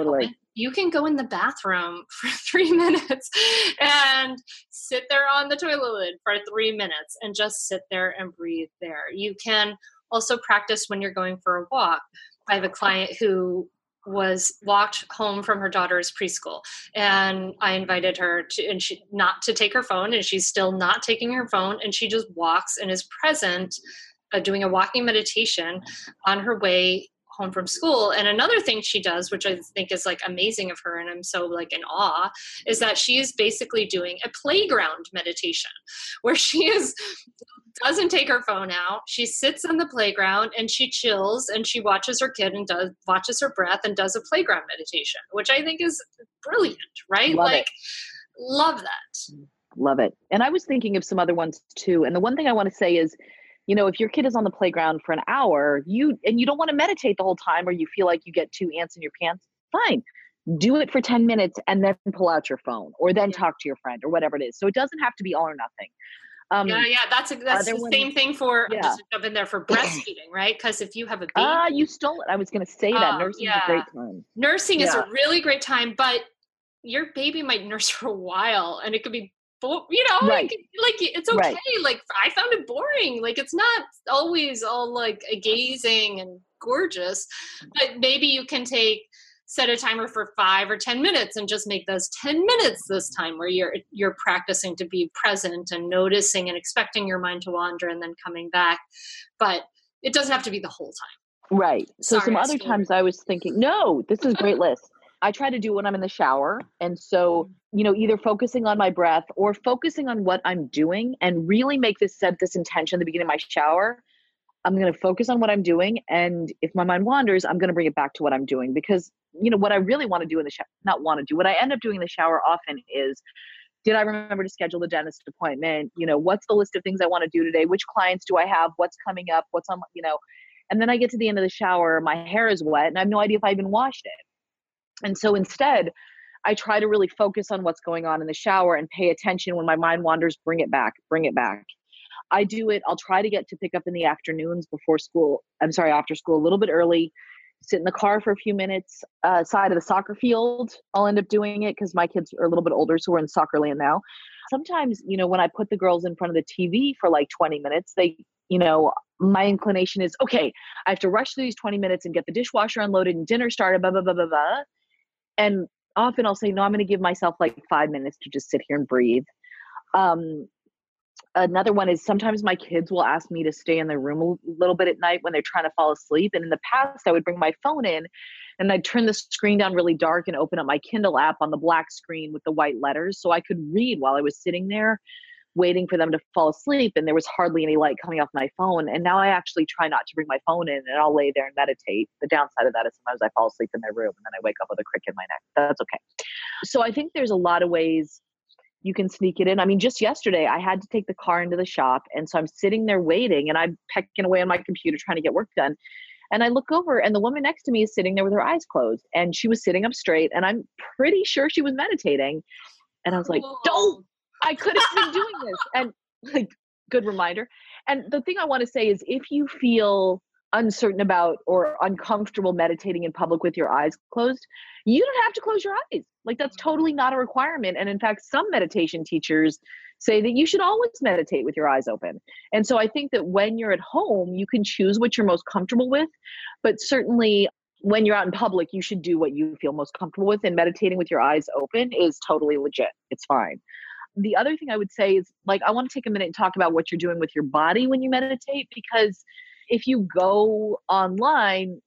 go in the bathroom for 3 minutes and sit there on the toilet lid for 3 minutes and just sit there and breathe there. You can also practice when you're going for a walk. I have a client who walked home from her daughter's preschool, and I invited her not to take her phone, and she's still not taking her phone, and she just walks and is present, doing a walking meditation on her way home from school. And another thing she does, which I think is amazing of her, and I'm so in awe, is that she is basically doing a playground meditation where she doesn't take her phone out. She sits on the playground and she chills and she watches her kid and watches her breath and does a playground meditation, which I think is brilliant, right? Love that. Love it. And I was thinking of some other ones too. And the one thing I want to say is, if your kid is on the playground for an hour, you don't want to meditate the whole time, or you feel like you get 2 ants in your pants, fine. Do it for 10 minutes and then pull out your phone, or then talk to your friend, or whatever it is. So it doesn't have to be all or nothing. That's the same thing for, just to jump in there, for breastfeeding, right? Because if you have a baby. You stole it. I was going to say that. Nursing is a great time. Nursing is a really great time, but your baby might nurse for a while and it could be, right. It's okay. Right. I found it boring. It's not always all gazing and gorgeous, but maybe you can set a timer for 5 or 10 minutes and just make those 10 minutes this time where you're practicing to be present and noticing and expecting your mind to wander and then coming back. But it doesn't have to be the whole time. Right. So some other times I was thinking, no, this is a great list. I try to do when I'm in the shower. And so, either focusing on my breath or focusing on what I'm doing and really set this intention at the beginning of my shower. I'm going to focus on what I'm doing. And if my mind wanders, I'm going to bring it back to what I'm doing, because, what I really want to do in the shower, not want to do, what I end up doing in the shower often is, did I remember to schedule the dentist appointment? What's the list of things I want to do today? Which clients do I have? What's coming up? What's on, and then I get to the end of the shower, my hair is wet and I have no idea if I even washed it. And so instead, I try to really focus on what's going on in the shower and pay attention. When my mind wanders, bring it back. I do it. I'll try to get to pick up in the afternoons after school, a little bit early, sit in the car for a few minutes, side of the soccer field. I'll end up doing it because my kids are a little bit older, so we're in soccer land now. Sometimes, when I put the girls in front of the TV for like 20 minutes, my inclination is, okay, I have to rush through these 20 minutes and get the dishwasher unloaded and dinner started, blah, blah, blah, blah, blah. And often I'll say, no, I'm going to give myself like 5 minutes to just sit here and breathe. Another one is sometimes my kids will ask me to stay in their room a little bit at night when they're trying to fall asleep. And in the past, I would bring my phone in and I'd turn the screen down really dark and open up my Kindle app on the black screen with the white letters so I could read while I was sitting there waiting for them to fall asleep. And there was hardly any light coming off my phone. And now I actually try not to bring my phone in and I'll lay there and meditate. The downside of that is sometimes I fall asleep in their room and then I wake up with a crick in my neck. That's okay. So I think there's a lot of ways you can sneak it in. I mean, just yesterday I had to take the car into the shop. And so I'm sitting there waiting and I'm pecking away on my computer trying to get work done. And I look over and the woman next to me is sitting there with her eyes closed and she was sitting up straight and I'm pretty sure she was meditating. And I was like, don't, I could have been doing this. And like, good reminder. And the thing I want to say is if you feel uncertain about or uncomfortable meditating in public with your eyes closed, you don't have to close your eyes. Like that's totally not a requirement. And in fact, some meditation teachers say that you should always meditate with your eyes open. And so I think that when you're at home, you can choose what you're most comfortable with, but certainly when you're out in public, you should do what you feel most comfortable with, and meditating with your eyes open is totally legit. It's fine. The other thing I would say is I want to take a minute and talk about what you're doing with your body when you meditate, because if you go online,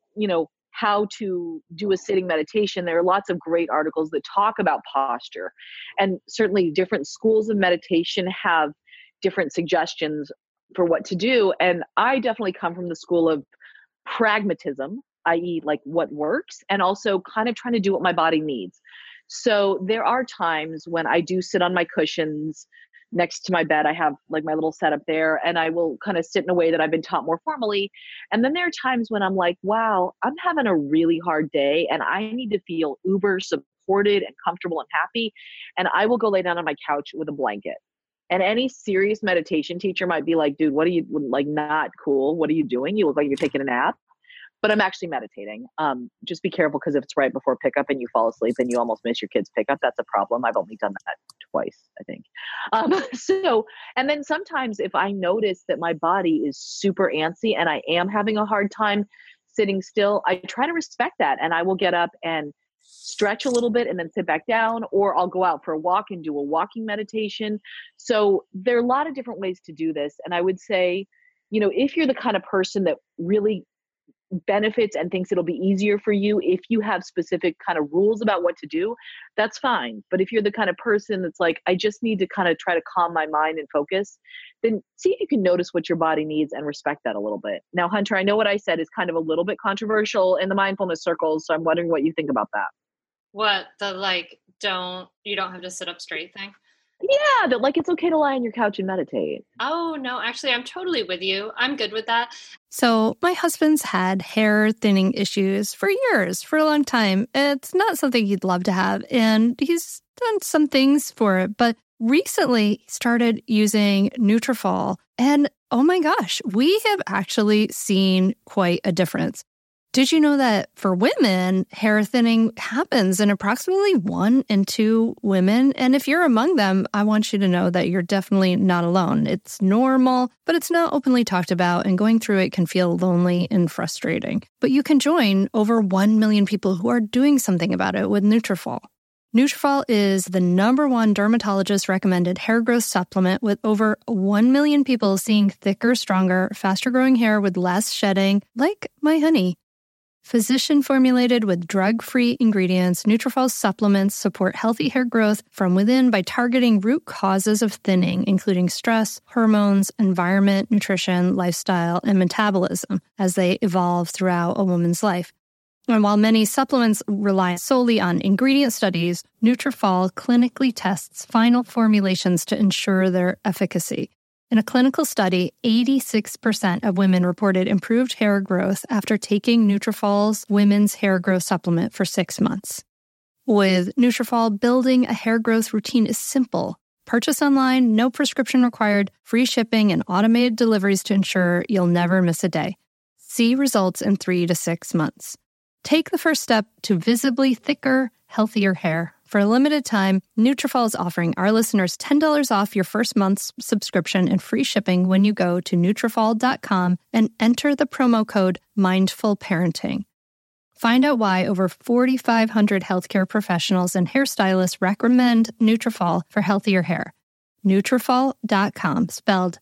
how to do a sitting meditation, there are lots of great articles that talk about posture. And certainly different schools of meditation have different suggestions for what to do. And I definitely come from the school of pragmatism, i.e. like what works, and also kind of trying to do what my body needs. So there are times when I do sit on my cushions next to my bed. I have like my little setup there and I will kind of sit in a way that I've been taught more formally. And then there are times when I'm like, wow, I'm having a really hard day and I need to feel uber supported and comfortable and happy. And I will go lay down on my couch with a blanket. And any serious meditation teacher might be like, dude, what are you, like, not cool? What are you doing? You look like you're taking a nap. But I'm actually meditating. Just be careful, because if it's right before pickup and you fall asleep and you almost miss your kid's pickup, that's a problem. I've only done that twice, I think. And then sometimes if I notice that my body is super antsy and I am having a hard time sitting still, I try to respect that. And I will get up and stretch a little bit and then sit back down, or I'll go out for a walk and do a walking meditation. So there are a lot of different ways to do this. And I would say, if you're the kind of person that really benefits and thinks it'll be easier for you if you have specific kind of rules about what to do, that's fine. But if you're the kind of person that's like, I just need to kind of try to calm my mind and focus, then see if you can notice what your body needs and respect that a little bit. Now, Hunter, I know what I said is kind of a little bit controversial in the mindfulness circles, so I'm wondering what you think about that. What, the you don't have to sit up straight thing? Yeah, that it's okay to lie on your couch and meditate. Oh, no, actually, I'm totally with you. I'm good with that. So my husband's had hair thinning issues for years, for a long time. It's not something he'd love to have, and he's done some things for it. But recently, he started using Nutrafol, and oh my gosh, we have actually seen quite a difference. Did you know that for women, hair thinning happens in approximately 1 in 2 women? And if you're among them, I want you to know that you're definitely not alone. It's normal, but it's not openly talked about, and going through it can feel lonely and frustrating. But you can join over 1 million people who are doing something about it with Nutrafol. Nutrafol is the #1 dermatologist-recommended hair growth supplement, with over 1 million people seeing thicker, stronger, faster-growing hair with less shedding, like my honey. Physician formulated with drug-free ingredients, Nutrafol supplements support healthy hair growth from within by targeting root causes of thinning, including stress, hormones, environment, nutrition, lifestyle, and metabolism as they evolve throughout a woman's life. And while many supplements rely solely on ingredient studies, Nutrafol clinically tests final formulations to ensure their efficacy. In a clinical study, 86% of women reported improved hair growth after taking Nutrafol's women's hair growth supplement for 6 months. With Nutrafol, building a hair growth routine is simple. Purchase online, no prescription required, free shipping, and automated deliveries to ensure you'll never miss a day. See results in 3 to 6 months. Take the first step to visibly thicker, healthier hair. For a limited time, Nutrafol is offering our listeners $10 off your first month's subscription and free shipping when you go to Nutrafol.com and enter the promo code MindfulParenting. Find out why over 4,500 healthcare professionals and hairstylists recommend Nutrafol for healthier hair. Nutrafol.com, spelled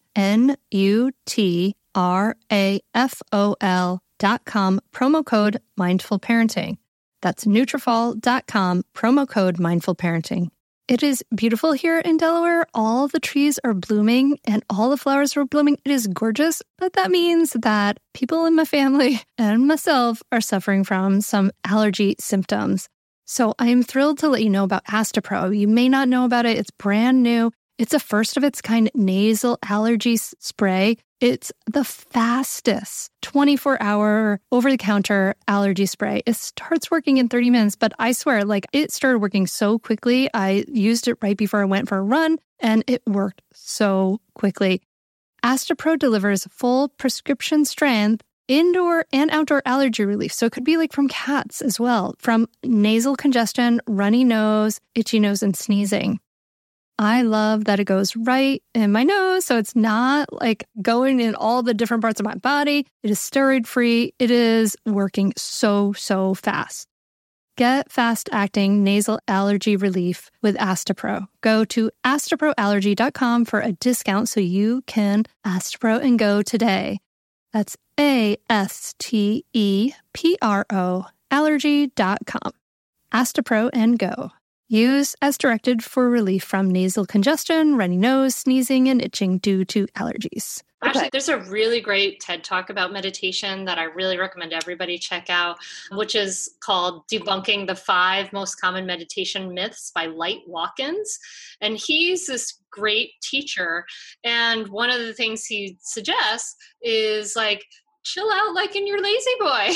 Nutrafol.com, promo code MindfulParenting. That's Nutrafol.com, promo code MindfulParenting. It is beautiful here in Delaware. All the trees are blooming and all the flowers are blooming. It is gorgeous, but that means that people in my family and myself are suffering from some allergy symptoms. So I am thrilled to let you know about Astepro. You may not know about it. It's brand new. It's a first of its kind nasal allergy spray. It's the fastest 24-hour over-the-counter allergy spray. It starts working in 30 minutes, but I swear, it started working so quickly. I used it right before I went for a run, and it worked so quickly. Astepro delivers full prescription strength indoor and outdoor allergy relief. So it could be from cats as well, from nasal congestion, runny nose, itchy nose, and sneezing. I love that it goes right in my nose, so it's not going in all the different parts of my body. It is steroid-free. It is working so fast. Get fast-acting nasal allergy relief with Astepro. Go to asteproallergy.com for a discount so you can Astepro and go today. That's ASTEPRO allergy.com. Astepro and go. Use as directed for relief from nasal congestion, runny nose, sneezing, and itching due to allergies. Actually, there's a really great TED Talk about meditation that I really recommend everybody check out, which is called Debunking the 5 Most Common Meditation Myths by Light Watkins. And he's this great teacher. And one of the things he suggests is chill out in your lazy boy.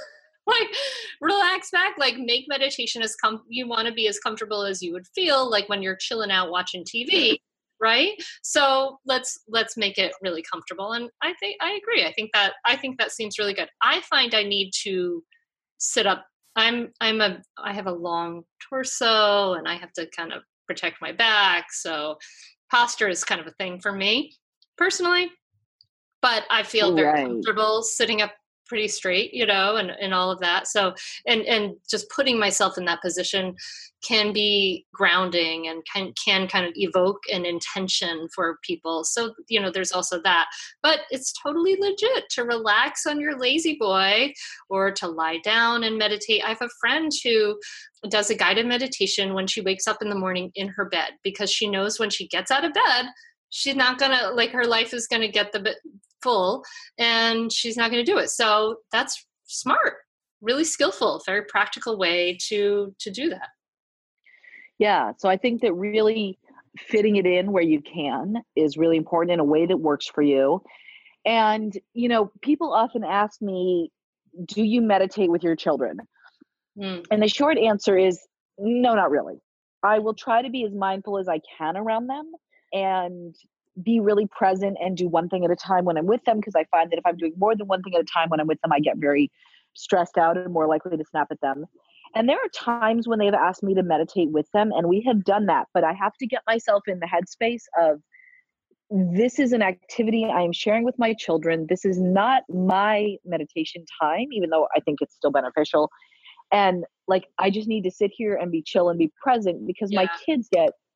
Relax back, make meditation you want to be as comfortable as you would feel when you're chilling out watching TV, right? So let's make it really comfortable. And I agree. I think that seems really good. I find I need to sit up. I have a long torso and I have to kind of protect my back. So posture is kind of a thing for me personally, but I feel very comfortable sitting up pretty straight, and all of that. So, and just putting myself in that position can be grounding and can kind of evoke an intention for people. So, there's also that, but it's totally legit to relax on your lazy boy or to lie down and meditate. I have a friend who does a guided meditation when she wakes up in the morning in her bed, because she knows when she gets out of bed, she's not gonna her life is gonna get full and she's not going to do it. So that's smart, really skillful, very practical way to do that. Yeah. So I think that really fitting it in where you can is really important in a way that works for you. And, people often ask me, do you meditate with your children? And the short answer is no, not really. I will try to be as mindful as I can around them and be really present and do one thing at a time when I'm with them, because I find that if I'm doing more than one thing at a time when I'm with them, I get very stressed out and more likely to snap at them. And there are times when they've asked me to meditate with them, and we have done that, but I have to get myself in the headspace of, this is an activity I am sharing with my children. This is not my meditation time, even though I think it's still beneficial. And I just need to sit here and be chill and be present, because my kids get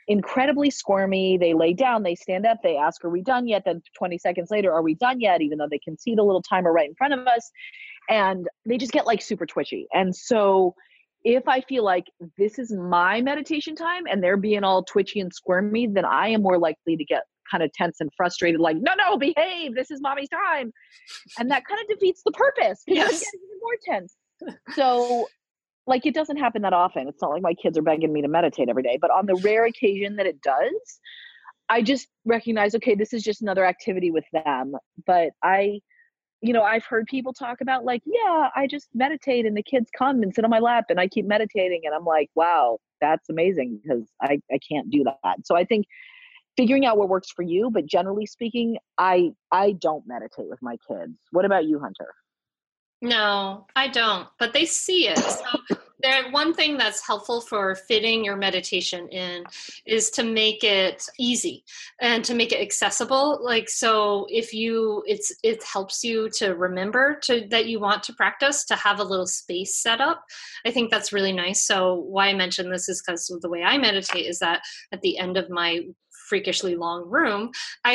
incredibly squirmy. They lay down, they stand up, they ask, are we done yet? Then 20 seconds later, are we done yet? Even though they can see the little timer right in front of us. And they just get like super twitchy. And so if I feel like this is my meditation time and they're being all twitchy and squirmy, then I am more likely to get kind of tense and frustrated, like, no, behave. This is mommy's time. And that kind of defeats the purpose. Yes. I'm getting even more tense. So like, it doesn't happen that often. It's not like my kids are begging me to meditate every day, but on the rare occasion that it does, I just recognize, okay, this is just another activity with them. But I've heard people talk about like, yeah, I just meditate and the kids come and sit on my lap and I keep meditating. And I'm like, wow, that's amazing because I can't do that. So I think figuring out what works for you, but generally speaking, I don't meditate with my kids. What about you, Hunter? No, I don't, but they see it. So one thing that's helpful for fitting your meditation in is to make it easy and to make it accessible. Like, so if it helps you to remember that you want to practice, to have a little space set up. I think that's really nice. So why I mentioned this is because the way I meditate is that at the end of my freakishly long room, I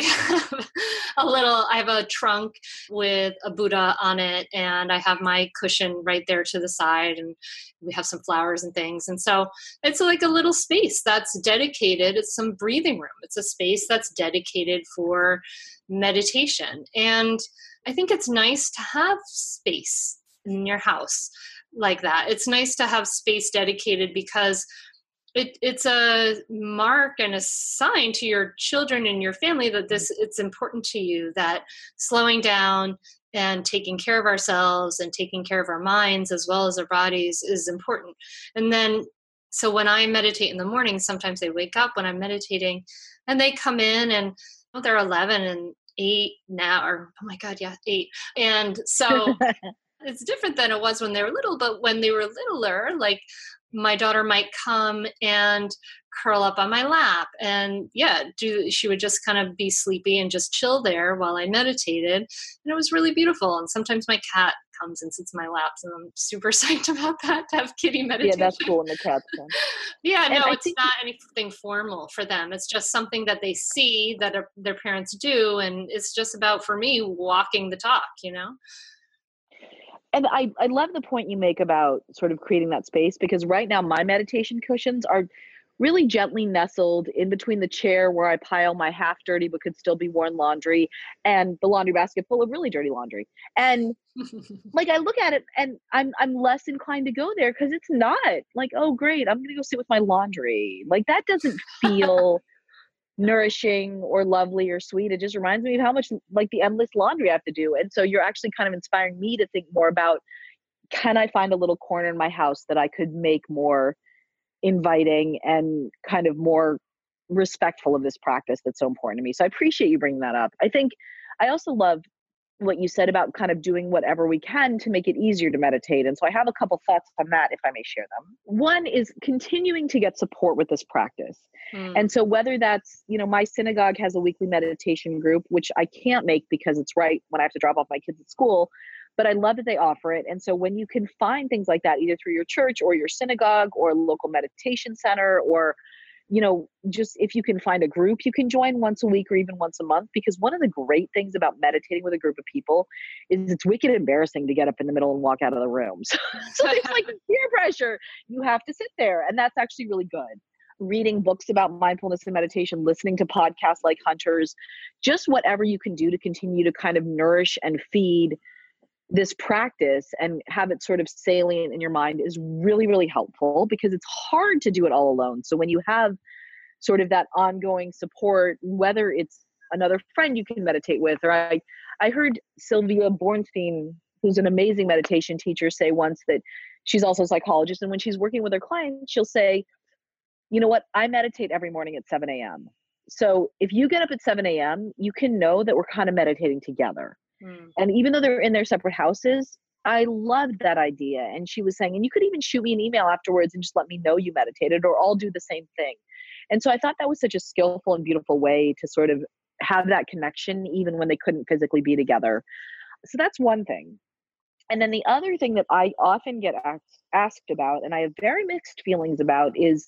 have a trunk with a Buddha on it, and I have my cushion right there to the side, and we have some flowers and things. And so it's like a little space that's dedicated. It's some breathing room. It's a space that's dedicated for meditation. And I think it's nice to have space in your house like that. It's nice to have space dedicated because it's a mark and a sign to your children and your family that it's important to you, that slowing down and taking care of ourselves and taking care of our minds as well as our bodies is important. And then, so when I meditate in the morning, sometimes they wake up when I'm meditating and they come in and they're 11 and 8 now, or, oh my God, yeah, 8. And so it's different than it was when they were little, but when they were littler, like, my daughter might come and curl up on my lap and she would just kind of be sleepy and just chill there while I meditated. And it was really beautiful. And sometimes my cat comes and sits in my laps and I'm super psyched about that, to have kitty meditation. Yeah, that's cool. And the cat's come. It's not anything formal for them. It's just something that they see that their parents do. And it's just about, for me, walking the talk, And I love the point you make about sort of creating that space, because right now my meditation cushions are really gently nestled in between the chair where I pile my half dirty but could still be worn laundry and the laundry basket full of really dirty laundry. And like, I look at it and I'm less inclined to go there because it's not like, oh great, I'm going to go sit with my laundry. Like, that doesn't feel nourishing or lovely or sweet. It just reminds me of how much, like, the endless laundry I have to do. And so you're actually kind of inspiring me to think more about, can I find a little corner in my house that I could make more inviting and kind of more respectful of this practice that's so important to me. So I appreciate you bringing that up. I think I also love what you said about kind of doing whatever we can to make it easier to meditate. And so I have a couple thoughts on that, if I may share them. One is continuing to get support with this practice. And so whether that's, my synagogue has a weekly meditation group, which I can't make because it's right when I have to drop off my kids at school, but I love that they offer it. And so when you can find things like that, either through your church or your synagogue or local meditation center, or just if you can find a group you can join once a week or even once a month, because one of the great things about meditating with a group of people is it's wicked embarrassing to get up in the middle and walk out of the room. So there's like peer pressure. You have to sit there, and that's actually really good. Reading books about mindfulness and meditation, listening to podcasts like Hunter's, just whatever you can do to continue to kind of nourish and feed this practice and have it sort of salient in your mind is really, really helpful, because it's hard to do it all alone. So when you have sort of that ongoing support, whether it's another friend you can meditate with, or I heard Sylvia Bornstein, who's an amazing meditation teacher, say once that she's also a psychologist. And when she's working with her clients, she'll say, you know what, I meditate every morning at 7 a.m. So if you get up at 7 a.m., you can know that we're kind of meditating together. And even though they're in their separate houses, I loved that idea. And she was saying, and you could even shoot me an email afterwards and just let me know you meditated, or I'll do the same thing. And so I thought that was such a skillful and beautiful way to sort of have that connection, even when they couldn't physically be together. So that's one thing. And then the other thing that I often get asked about, and I have very mixed feelings about, is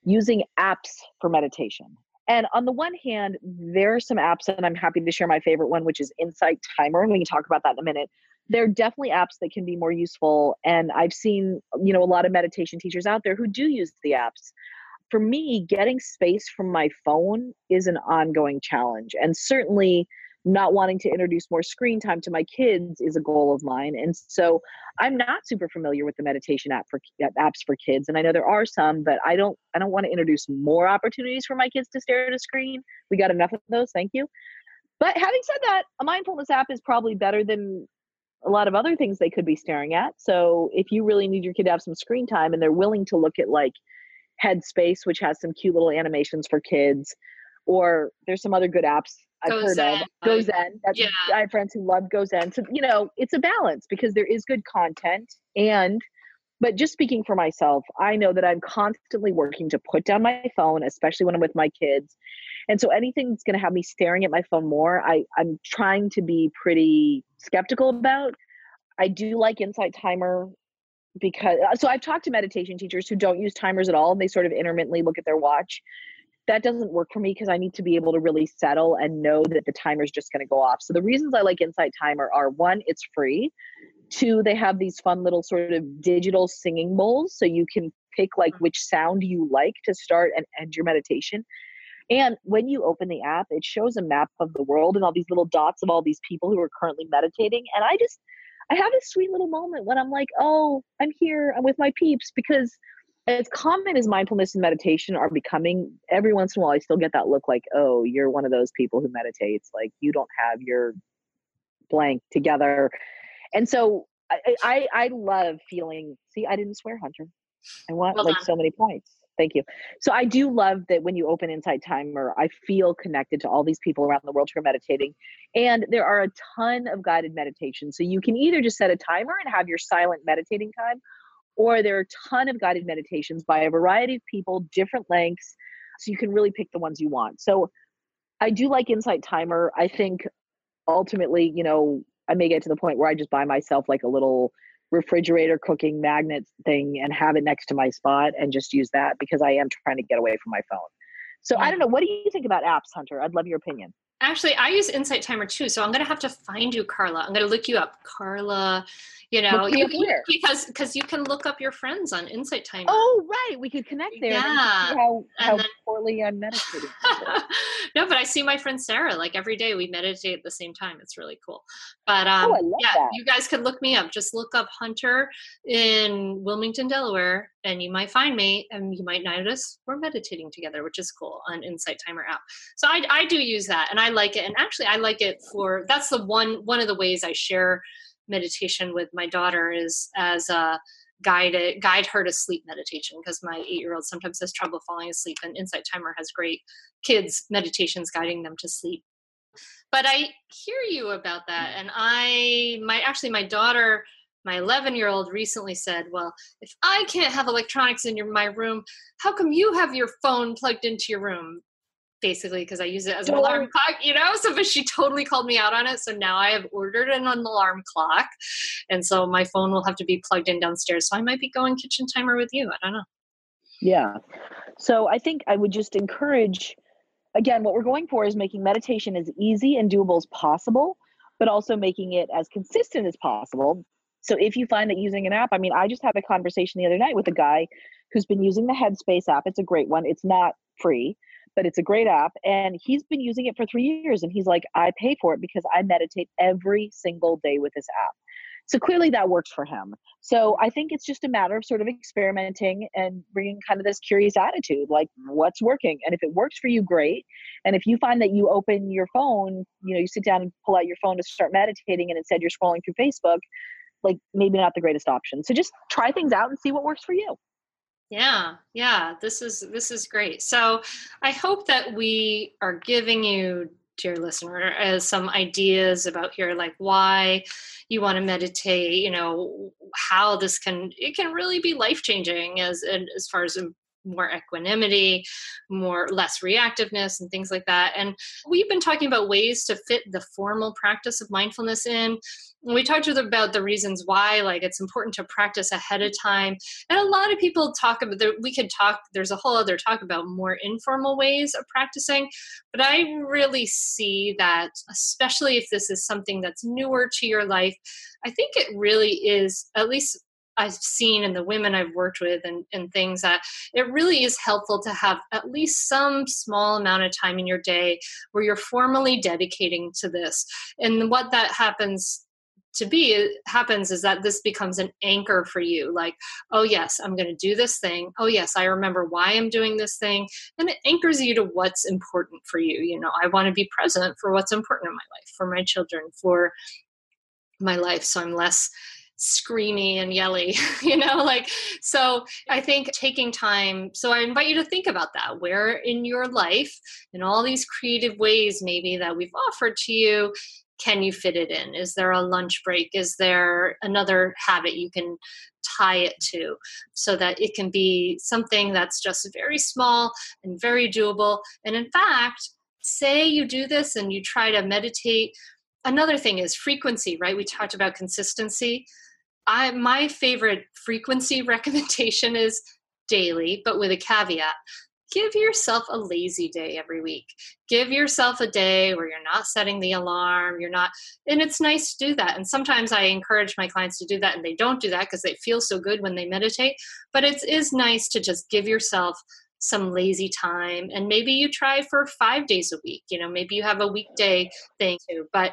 using apps for meditation. And on the one hand, there are some apps, and I'm happy to share my favorite one, which is Insight Timer. And we can talk about that in a minute. There are definitely apps that can be more useful. And I've seen, a lot of meditation teachers out there who do use the apps. For me, getting space from my phone is an ongoing challenge. And certainly not wanting to introduce more screen time to my kids is a goal of mine. And so I'm not super familiar with the meditation apps for kids. And I know there are some, but I don't want to introduce more opportunities for my kids to stare at a screen. We got enough of those. Thank you. But having said that, a mindfulness app is probably better than a lot of other things they could be staring at. So if you really need your kid to have some screen time and they're willing to look at like Headspace, which has some cute little animations for kids, or there's some other good apps I've heard of. GoZen. I have friends who love GoZen. So, it's a balance because there is good content. But just speaking for myself, I know that I'm constantly working to put down my phone, especially when I'm with my kids. And so anything that's going to have me staring at my phone more, I'm trying to be pretty skeptical about. I do like Insight Timer because, so I've talked to meditation teachers who don't use timers at all. And they sort of intermittently look at their watch. That doesn't work for me because I need to be able to really settle and know that the timer is just going to go off. So the reasons I like Insight Timer are, one, it's free. Two, they have these fun little sort of digital singing bowls. So you can pick like which sound you like to start and end your meditation. And when you open the app, it shows a map of the world and all these little dots of all these people who are currently meditating. And I have a sweet little moment when I'm like, oh, I'm here, I'm with my peeps, because as common as mindfulness and meditation are becoming, every once in a while, I still get that look like, oh, you're one of those people who meditates. Like you don't have your blank together. And so I love feeling, see, I didn't swear, Hunter. I want so many points. Thank you. So I do love that when you open Insight Timer, I feel connected to all these people around the world who are meditating. And there are a ton of guided meditations. So you can either just set a timer and have your silent meditating time, or there are a ton of guided meditations by a variety of people, different lengths. So you can really pick the ones you want. So I do like Insight Timer. I think ultimately, I may get to the point where I just buy myself like a little refrigerator cooking magnet thing and have it next to my spot and just use that because I am trying to get away from my phone. So I don't know. What do you think about apps, Hunter? I'd love your opinion. Actually, I use Insight Timer too. So I'm going to have to find you, Carla. I'm going to look you up, Carla. Because you can look up your friends on Insight Timer. Oh, right. We could connect there. Yeah. And how poorly I'm meditating. No, but I see my friend Sarah, like every day we meditate at the same time. It's really cool. But I love that. You guys can look me up. Just look up Hunter in Wilmington, Delaware, and you might find me and you might notice we're meditating together, which is cool on Insight Timer app. So I do use that and I like it. And actually I like it that's the one of the ways I share meditation with my daughter is as a guide her to sleep meditation, because my 8-year-old sometimes has trouble falling asleep, and Insight Timer has great kids meditations guiding them to sleep. But I hear you about that, and my daughter, my 11-year-old recently said, well, if I can't have electronics in my room, how come you have your phone plugged into your room? Basically, because I use it as an alarm clock, but she totally called me out on it. So now I have ordered an alarm clock. And so my phone will have to be plugged in downstairs. So I might be going kitchen timer with you. I don't know. Yeah. So I think I would just encourage, again, what we're going for is making meditation as easy and doable as possible, but also making it as consistent as possible. So if you find that using an app, I just had a conversation the other night with a guy who's been using the Headspace app. It's a great one. It's not free, but it's a great app. And he's been using it for 3 years. And he's like, I pay for it because I meditate every single day with this app. So clearly that works for him. So I think it's just a matter of sort of experimenting and bringing kind of this curious attitude, like what's working. And if it works for you, great. And if you find that you open your phone, you sit down and pull out your phone to start meditating and instead you're scrolling through Facebook, like maybe not the greatest option. So just try things out and see what works for you. Yeah. This is great. So I hope that we are giving you, dear listener, some ideas about here, like why you want to meditate, how it can really be life-changing as far as more equanimity, less reactiveness and things like that. And we've been talking about ways to fit the formal practice of mindfulness in. And we talked about the reasons why, like it's important to practice ahead of time. And a lot of people talk about there's a whole other talk about more informal ways of practicing. But I really see that, especially if this is something that's newer to your life, I think it really is, at least I've seen in the women I've worked with and things, that it really is helpful to have at least some small amount of time in your day where you're formally dedicating to this. And what that happens is that this becomes an anchor for you. Like, oh yes, I'm going to do this thing. Oh yes, I remember why I'm doing this thing. And it anchors you to what's important for you. You know, I want to be present for what's important in my life, for my children, for my life. So I'm less screamy and yelly, so I think taking time. So I invite you to think about that. Where in your life, in all these creative ways maybe that we've offered to you, can you fit it in? Is there a lunch break? Is there another habit you can tie it to so that it can be something that's just very small and very doable? And in fact, say you do this and you try to meditate. Another thing is frequency, right? We talked about consistency. My favorite frequency recommendation is daily, but with a caveat. Give yourself a lazy day every week. Give yourself a day where you're not setting the alarm, and it's nice to do that. And sometimes I encourage my clients to do that and they don't do that because they feel so good when they meditate. But it is nice to just give yourself some lazy time. And maybe you try for 5 days a week. Maybe you have a weekday thing too, but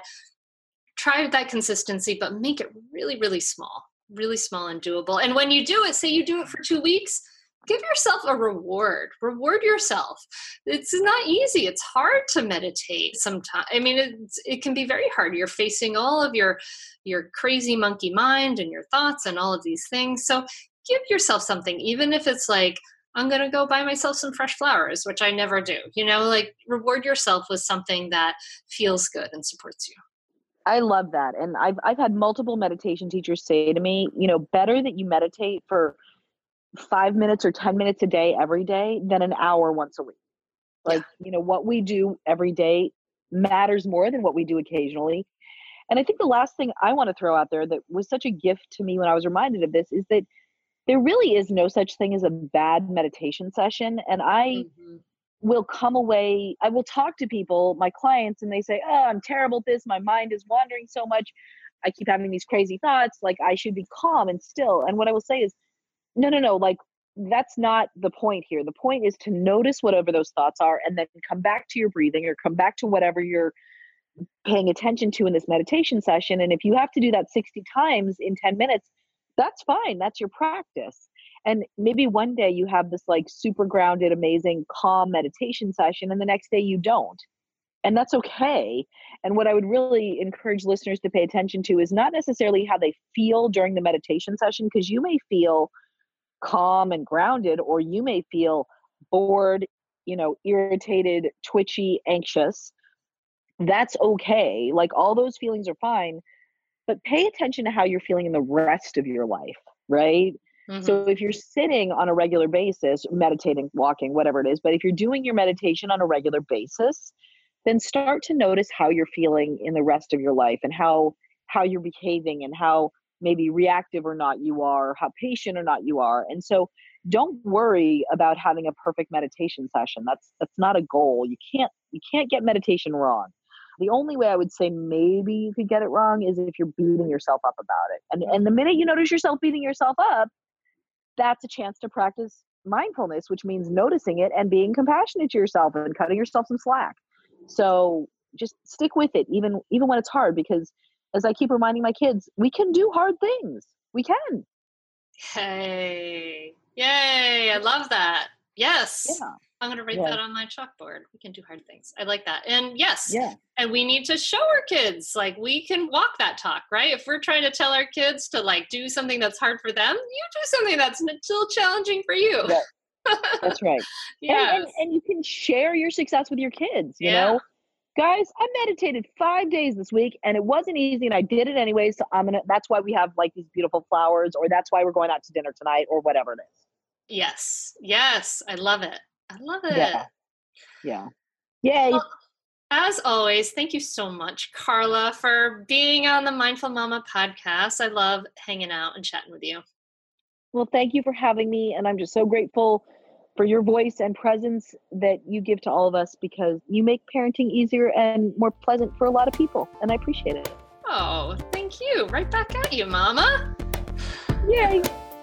try that consistency, but make it really, really small and doable. And when you do it, say you do it for 2 weeks, give yourself a reward. Reward yourself. It's not easy. It's hard to meditate sometimes. I mean, it can be very hard. You're facing all of your crazy monkey mind and your thoughts and all of these things. So give yourself something, even if it's like, I'm going to go buy myself some fresh flowers, which I never do. Reward yourself with something that feels good and supports you. I love that. And I've had multiple meditation teachers say to me, better that you meditate for 5 minutes or 10 minutes a day every day than an hour once a week. Like, what we do every day matters more than what we do occasionally. And I think the last thing I want to throw out there that was such a gift to me when I was reminded of this is that there really is no such thing as a bad meditation session. And I will come away, I will talk to people, my clients, and they say, oh, I'm terrible at this. My mind is wandering so much. I keep having these crazy thoughts. Like, I should be calm and still. And what I will say is, no. Like, that's not the point here. The point is to notice whatever those thoughts are and then come back to your breathing or come back to whatever you're paying attention to in this meditation session. And if you have to do that 60 times in 10 minutes, that's fine. That's your practice. And maybe one day you have this like super grounded, amazing, calm meditation session, and the next day you don't. And that's okay. And what I would really encourage listeners to pay attention to is not necessarily how they feel during the meditation session, because you may feel calm and grounded, or you may feel bored, irritated, twitchy, anxious. That's okay. Like, all those feelings are fine, but pay attention to how you're feeling in the rest of your life, right? So if you're sitting on a regular basis, meditating, walking, whatever it is, but if you're doing your meditation on a regular basis, then start to notice how you're feeling in the rest of your life and how you're behaving and how maybe reactive or not you are, how patient or not you are. And so don't worry about having a perfect meditation session. That's not a goal. You can't get meditation wrong. The only way I would say maybe you could get it wrong is if you're beating yourself up about it. And the minute you notice yourself beating yourself up, that's a chance to practice mindfulness, which means noticing it and being compassionate to yourself and cutting yourself some slack. So just stick with it, even when it's hard, because as I keep reminding my kids, we can do hard things. We can. Hey, yay. I love that. Yes. Yeah. I'm going to write that on my chalkboard. We can do hard things. I like that. And yes. Yeah. And we need to show our kids, like, we can walk that talk, right? If we're trying to tell our kids to like do something that's hard for them, you do something that's still challenging for you. Yeah. That's right. Yeah. And you can share your success with your kids, you know? Guys, I meditated 5 days this week and it wasn't easy and I did it anyway. So that's why we have like these beautiful flowers, or that's why we're going out to dinner tonight, or whatever it is. Yes. Yes. I love it. I love it. Yeah. Yeah. Yay. Well, as always, thank you so much, Carla, for being on the Mindful Mama podcast. I love hanging out and chatting with you. Well, thank you for having me. And I'm just so grateful for your voice and presence that you give to all of us, because you make parenting easier and more pleasant for a lot of people. And I appreciate it. Oh, thank you. Right back at you, Mama. Yay.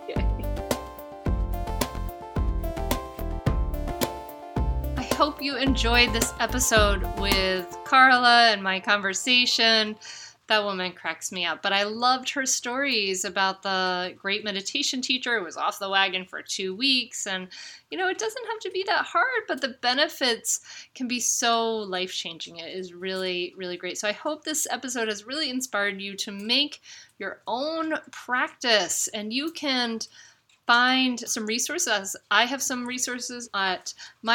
I hope you enjoyed this episode with Carla and my conversation. That woman cracks me up. But I loved her stories about the great meditation teacher who was off the wagon for 2 weeks. And, it doesn't have to be that hard, but the benefits can be so life-changing. It is really, really great. So I hope this episode has really inspired you to make your own practice. And you can find some resources. I have some resources at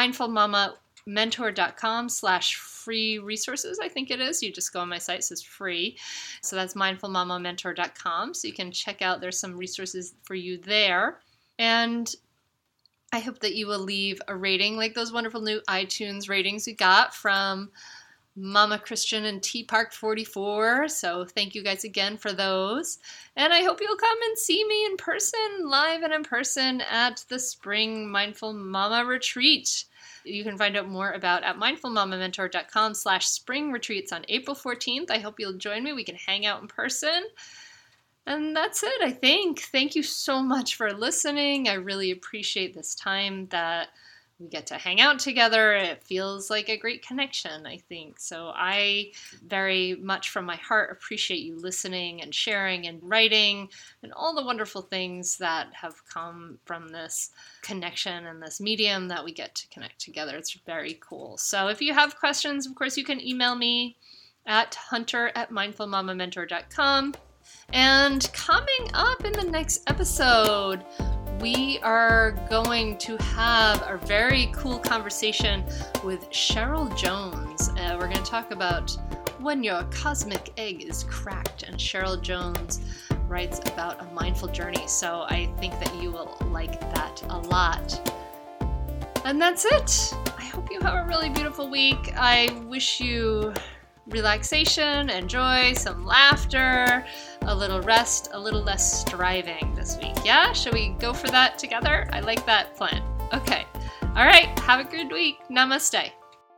mindfulmamamentor.com/free resources. I think it is. You just go on my site, it says free. So that's mindfulmamamentor.com. So you can check out, there's some resources for you there. And I hope that you will leave a rating like those wonderful new iTunes ratings we got from Mama Christian and T Park 44. So thank you guys again for those. And I hope you'll come and see me in person, live and in person at the Spring Mindful Mama Retreat. You can find out more about at mindfulmamamentor.com/spring retreats on April 14th. I hope you'll join me. We can hang out in person. And that's it, I think. Thank you so much for listening. I really appreciate this time that we get to hang out together. It feels like a great connection, I think. So I very much from my heart appreciate you listening and sharing and writing and all the wonderful things that have come from this connection and this medium that we get to connect together. It's very cool. So if you have questions, of course, you can email me at hunter@mindfulmamamentor.com. And coming up in the next episode, we are going to have a very cool conversation with Cheryl Jones. We're going to talk about when your cosmic egg is cracked. And Cheryl Jones writes about a mindful journey. So I think that you will like that a lot. And that's it. I hope you have a really beautiful week. I wish you relaxation and joy, some laughter, a little rest, a little less striving this week. Yeah? Shall we go for that together? I like that plan. Okay. All right. Have a good week. Namaste.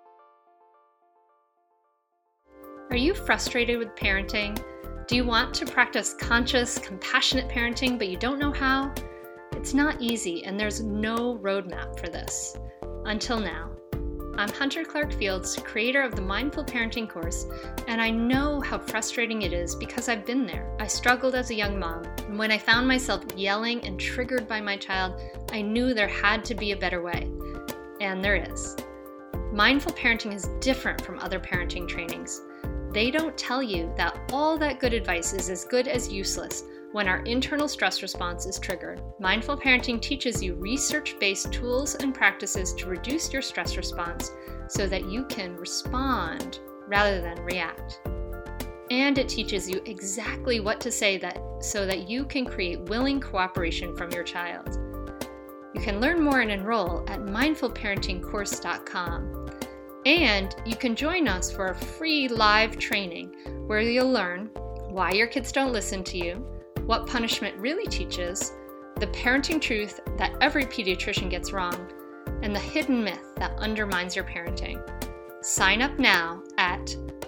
Are you frustrated with parenting? Do you want to practice conscious, compassionate parenting, but you don't know how? It's not easy, and there's no roadmap for this. Until now. I'm Hunter Clarke-Fields, creator of the Mindful Parenting course, and I know how frustrating it is because I've been there. I struggled as a young mom, and when I found myself yelling and triggered by my child, I knew there had to be a better way. And there is. Mindful parenting is different from other parenting trainings. They don't tell you that all that good advice is as good as useless when our internal stress response is triggered. Mindful parenting teaches you research-based tools and practices to reduce your stress response so that you can respond rather than react. And it teaches you exactly what to say so that you can create willing cooperation from your child. You can learn more and enroll at mindfulparentingcourse.com. And you can join us for a free live training where you'll learn why your kids don't listen to you, what punishment really teaches, the parenting truth that every pediatrician gets wrong, and the hidden myth that undermines your parenting. Sign up now at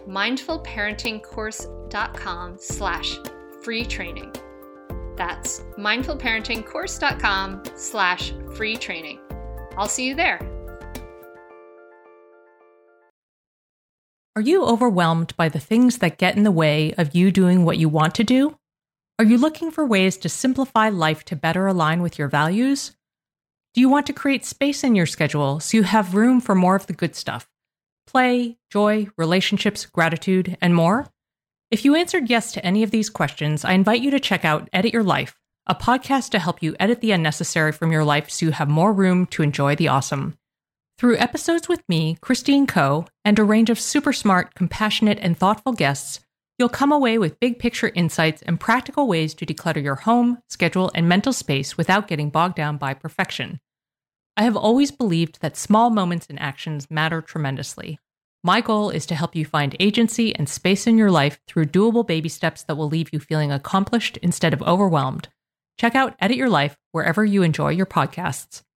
mindfulparentingcourse.com/free training. That's mindfulparentingcourse.com/free training. I'll see you there. Are you overwhelmed by the things that get in the way of you doing what you want to do? Are you looking for ways to simplify life to better align with your values? Do you want to create space in your schedule so you have room for more of the good stuff? Play, joy, relationships, gratitude, and more? If you answered yes to any of these questions, I invite you to check out Edit Your Life, a podcast to help you edit the unnecessary from your life so you have more room to enjoy the awesome. Through episodes with me, Christine Coe, and a range of super smart, compassionate, and thoughtful guests, You'll come away with big picture insights and practical ways to declutter your home, schedule, and mental space without getting bogged down by perfection. I have always believed that small moments and actions matter tremendously. My goal is to help you find agency and space in your life through doable baby steps that will leave you feeling accomplished instead of overwhelmed. Check out Edit Your Life wherever you enjoy your podcasts.